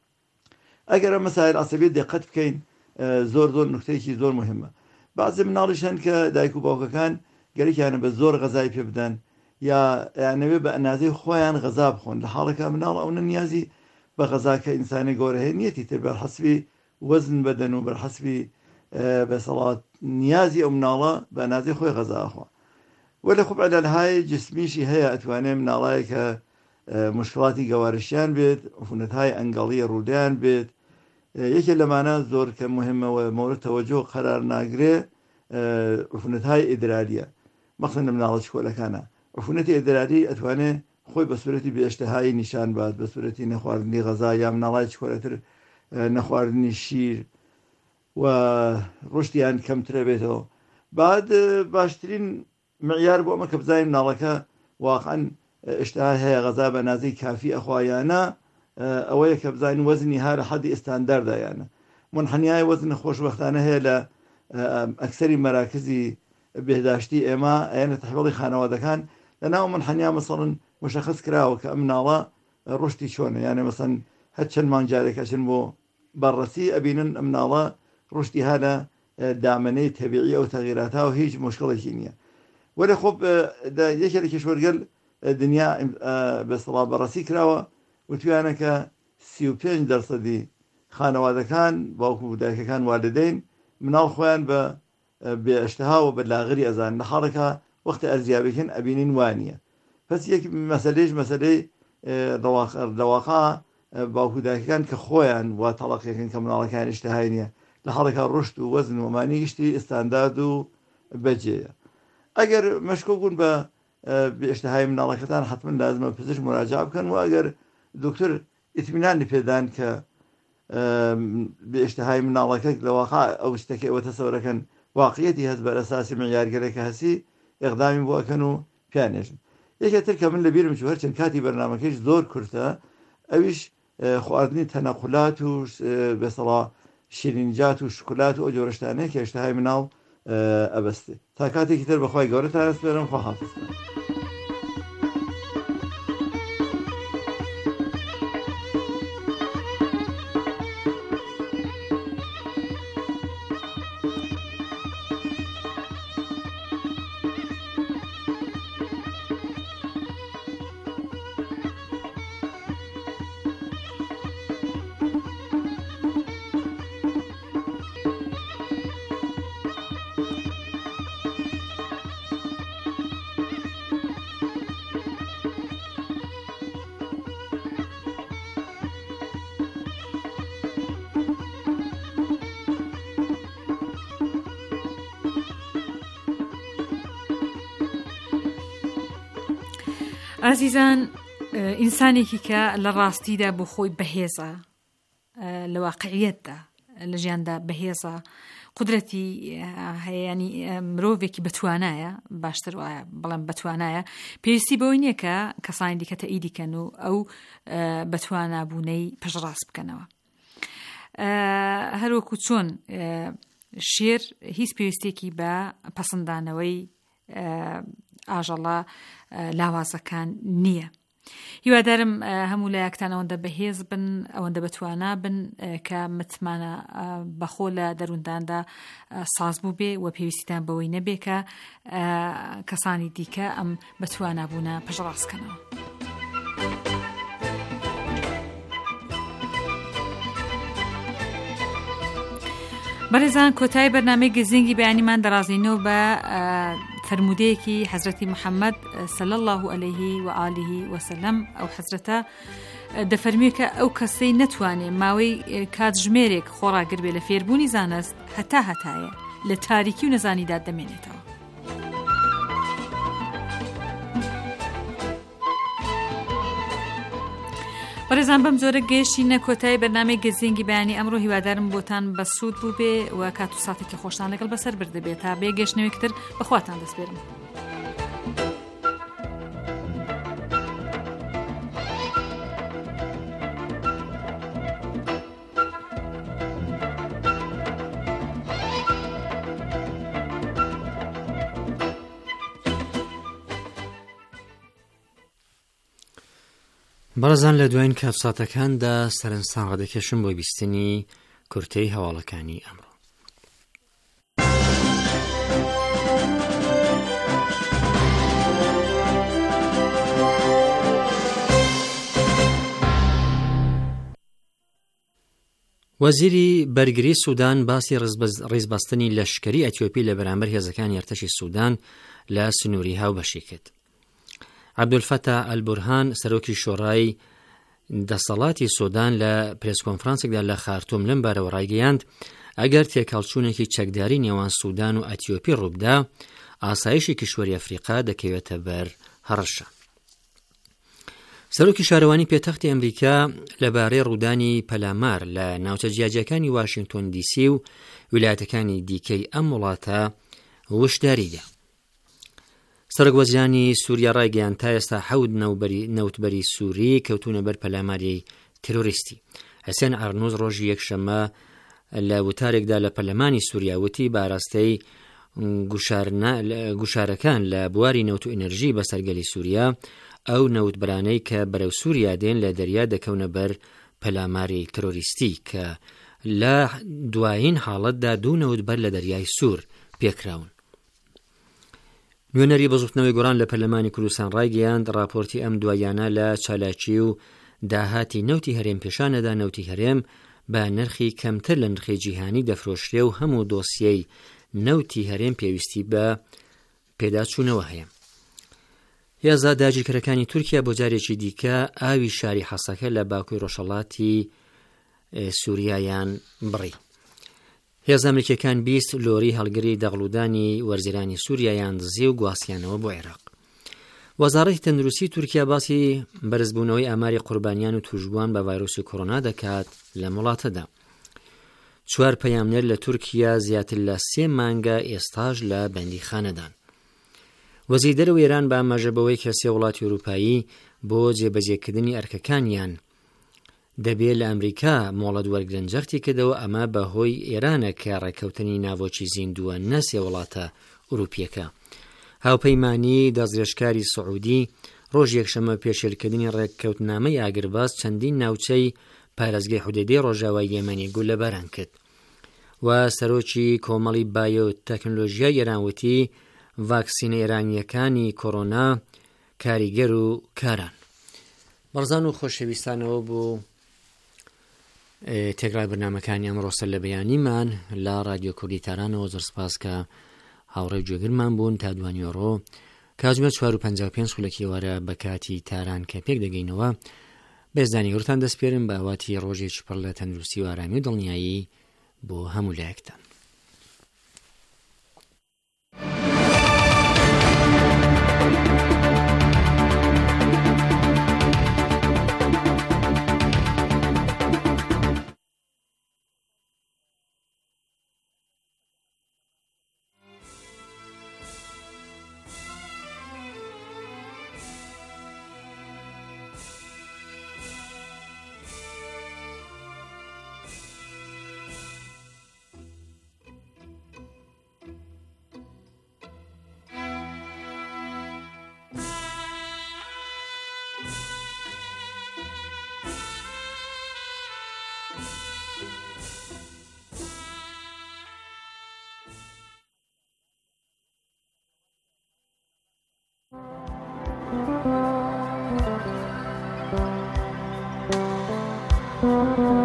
ئەگەر ئەم مەسائل عەسەبی دقت بکەین زۆر زۆر نوکتەیەکی زۆر مهمە. بەعزێ مناڵیش هەن کە دایک و باوکەکان گەرەکیانە بە زۆر غەزای پێ بدەن یا یانەوێ بە ئەنازەی خۆیان غەزا بخۆن، لە حاڵەکە مناڵ ئەو نیازی بە غەزاکە ئینسانی گەورە هەیە نیەتی تر بەرحەسبی وەزن بدەن و بەرحەسبی بەسەڵات نیازی ئەو مناڵە بە ئەنازەی خۆی غەزاخوا. وەلە خوب عیلەلهای جسمیشی هەیە ئەتوانێ مناڵایە کە مشکڵاتی گەوارشیان بێت، عفونەتهای ئەنگەڵی ڕوودیان بێت. یەکێک لەمانە زۆر کە مهمەوە مورد تەوەجۆ قەرار ناگرێ عفونەتهای ئیدراریە، مەخصوصەن لە مناڵە چکۆلەکانە. عفونەتی ئیدراری ئەتوانێت خۆی بە سوورەتی بە ئیشتیهایی نیشان بات، بە سوورەتی نەخواردنی غەزا یا مناڵای چکۆلەتر نەخواردنی شیر و ڕشتیان کەمترە بێتەوە. بعد باشترین معیار بۆ ئەمە کە بزانین مناڵەکە واقعەن ئیشتیها هەیە غەزا بە نازەی کافی ئەخوایانە، ئەوەیە کە بزانین وەزنی هەر حەدی ئستانداردایانە. منحنیای وەزن خۆشبەختانە هەیە لە ئەکسەری مەراکزی بێداشتی ئێمە ئەیانە تەحویڵی خانەوادەکان لە ناو منحنیا مەسەڵەن مشەخص کراوە کە ئەم مناڵە ڕشتی چۆنە، یانێ مەسەڵەن هەر چەند مانگ جارێکەچن بۆ بەڕەسی ئەبینن ئەم مناڵە ڕشتی هەنە دامنەی تەبیعی ئەو تەغییراتەوە هیچ مشکڵێکی نییە. وەرە خۆب یەکێ لە کشوەرگەل دنیا بەسەڵا بەڕەسی کراوە وتویانەکە سی و پێنج دەرسەدی خانەوادەکان باوکو و دایکەکان والدەین مناڵ خۆیان بە بێئیشتیها و بە لاغری ئەزان، لە حاڵێکە وەختی ئەرزیابیکەن ئەبینین وانە. پس یەک مەسەلەیش مەسەلەی دەواقا باوکوداکەکان کە خۆیان وا تەڵەقیەکەن کە مناڵەکان ئیشتهای نییە لە حەڵێکا ڕشت و وەزن ومانی گشتی ئستاندارد و بەجێیە. ئەگەر مەشکۆ بوون بە بێشتهای مناڵەکەتان حتمما لازمە پزیشک مراجعە بکەن و ئەگەر دکتۆر ئیتمینانی پێدان کە بێشتهای مناڵەکە لەواقع ئەو شتەکە ئەوە تەسەورەکەن واقعەتی هەست بەر ئەساسی معیارگەرێکە هەسی ئێقدامی بۆ ئەکەن و پیانێژن. یەکێتر کە من لە بیرم چوو هەرچەند کاتی بەرنامەکەیش زۆر کورتە، ئەویش خواردنی تەنەقولات و بەسەڵا شیرینجات و شکلات و ئەو جۆرەشتانەیە کە ئێشتهای مناڵ ئەبەستێ. تا کاتێکی تر بەخوای گەورەتان ئەسپێرم. خواحافظ. ئازیزان، ئینسانێکی کە لە ڕاستیدا بۆ خۆی بەهێزە، لە واقعیەتدا لە ژیاندا بەهێزە، قدرەتی هەیەی مرۆڤێکی بەتوانایە، باشتر وایە بەڵام بەتوانایە، پێویستی بەوەی نییە کە کەسانی دیکە تەئیدیکەن و ئەو بەتوانابوونەی پشتڕاست بکەنەوە. هەروەکو چۆن شێر هیچ پێویستێکی بە پەسەندانەوەی ئاژەڵە لاوازەکان نییە. هیوادارم هەموو لایەکتان ئەوەندە بەهێز بن، ئەوەندە بەتوانا بن کە متمانە بەخۆ لە دەرونداندا ساز بوو بێ و پێویستیتان بەوەی نەبێ کە کەسانی دیکە ئەم بەتوانابوونە پشتڕاستکەنەوە. بەڕێزان، کۆتایی بەرنامەی گزینگی بەیانیمان دەڕازینەوە بە فرمودەیەکی حەزرەتی محەممەد صلی الله عليه و آله وسلم. ئەو حەزرەتە دەفەرمێ کە ئەو کەسەی نەتوانێ ماوەی کاتژمێرێک خۆڕاگر بێ لە فێربوونی زانست هەتا هەتایە لە تاریکی و نەزانیدا دەمێنێتەوە. بەڕێزان، بەم جۆرە گەیشتینە کۆتایی بەرنامەی گزینگی بەیانی ئەمڕۆ. هیوادارم بۆتان بەسوود بوو بێ و کات و ساتێکی خۆشتان لەگەڵ بەسەر بردەبێت. تا بێ گەشتنەوەی تر بەخواتان دەسپێرم. بەڕێزان، لە دوایین کاتساتەکاندا سەرنجتان ڕادەکێشم بۆ بیستنی کورتەی هەواڵەکانی ئەمڕۆ. وەزیری بەرگری سوودان باسی ڕێزبەستنی لەشکری ئەتیۆپی لە بەرامبەر هێزەکانی ئەرتەشی سوودان لە سنووری هاوبەشی کرد. عەبدولفەتاح ئەلبورهان، سەرۆکی شۆڕای دەسەڵاتی سوودان لە پرێسکۆنفرانسێکدا لە خارتوم لەم بارەوە ڕایگەیاند ئەگەر تێکەڵچوونێکی چەکداری نێوان سوودان و ئەتیۆپی ڕووبدا، ئاسایشی کشوەری ئەفریقا دەکەوێتە بەر هەڕەشە. سەرۆکی شارەوانی پێتەختی ئەمریکا لەبارەی ڕوودانی پەلامار لە ناوچە جیاجیەکانی واشنگتۆن دیسی و ویلایەتەکانی دیکەی ئەم وڵاتە وشداریدا. سەرۆکوەزیانی سووریا ڕایگەیاند تا ئێستا حەوت نەوتبەری سووری کەوتونە بەر پەلاماری تێرۆریستی. حسێن ئارنۆز ڕۆژی یەکشەمە لە وتارێکدا لە پەرلەمانی سووریا وتی باراستەی گوشارەکان لە بواری نەوت و ئێنەرژی بەسەرگەلی سووریا ئەو نەوتبەرانەی کە بەرەو سووریا دێن لە دەریا دەکەونە بەر پەلاماری تەرۆریستی کە لە دوایین حاڵەتدا دوو نەوتبەر لە دەریای سوور پێکراون. نوێنەری بەزوتنەوەی گۆڕان لە پەرلەمانی کوردستان ڕایگەیاند راپۆرتی ئەم دوایانە لە چالاکی و داهاتی نەوتی هەرێم پێشانەدا نەوتی هەرێم بە نرخی کەمتر لە نرخی جیهانی دەفرۆشرێ و هەموو دۆسیەی نەوتی هەرێم پێویستی بە پێداچوونەوە هەیە. هێزا داگیرکەرەکانی تورکیا بۆ جارێکی دیکە ئاوی شاری حەسەکە لە باکووری ڕۆژهەڵاتی سووریایان بڕی. هێز ئەمریکیەکان بیست لۆری هەڵگری دەغڵودانی وەرزێرانی سووریایان دزی و گواسیانەوە بۆ عێراق. وەزارەتی تەندروستی تورکیا باسی بەرزبوونەوەی ئاماری قوربانیان و توشبووان بە ڤایرۆسی کۆڕۆنا دەکات لە وڵاتەدا. چوار پەیامنەر لە تورکیا زیاتر لە سێ مانگە ئێستاژ لە بەندیخانەدان. وەزیری دەرەوەی ئێران بە ئاماژەبەوەی کە سێ وڵاتی ئەوروپایی بۆ جێبەجێکردنی ئەرکەکانیان دەبێت لە ئەمریکا مۆڵەت وەرگرن جەختی کردەوە ئەمە بەهۆی ئێرانە کە ڕێکەوتنی ناوۆکی زیندووە نەسێ وڵاتە ئەوروپیەکە. هاوپەیمانی دەستدرێژکاری سعودی ڕۆژ یەکشەمە پێشێلکردنی ڕێککەوتنامەی ئاگرباز چەندین ناوچەی پارێزگای حودەیدەی ڕۆژاوای یەمەنی گول لەبەران کرد و سەرۆکی کۆمەڵی بایۆتەکنۆلۆژیای ئێرانوتی ڤاکسینە ئێرانیەکانی کۆڕۆنا کاریگەر و کاران. بەڕزان و خۆشەویستانەوە بوو تێکرای بەرنامەکانی ئەمڕۆ سەر لە بەیانیمان لە رادیۆ کوردی تارانەوە. زۆر سپاس کە هاوڕێی گوێگرمان بوون تا دوانیۆڕۆ کاتژمێر چوار و پەنجا و پێنج خولەکی وارە بە کاتی تاران کە پێک دەگەینەوە. بێزدانی گەورتان دەسپێرم بە ئاواتی ڕۆژێکی پڕ لە تەندروستی و ئارامی و دڵنیایی بۆ هەموو لایەکتان. Thank you.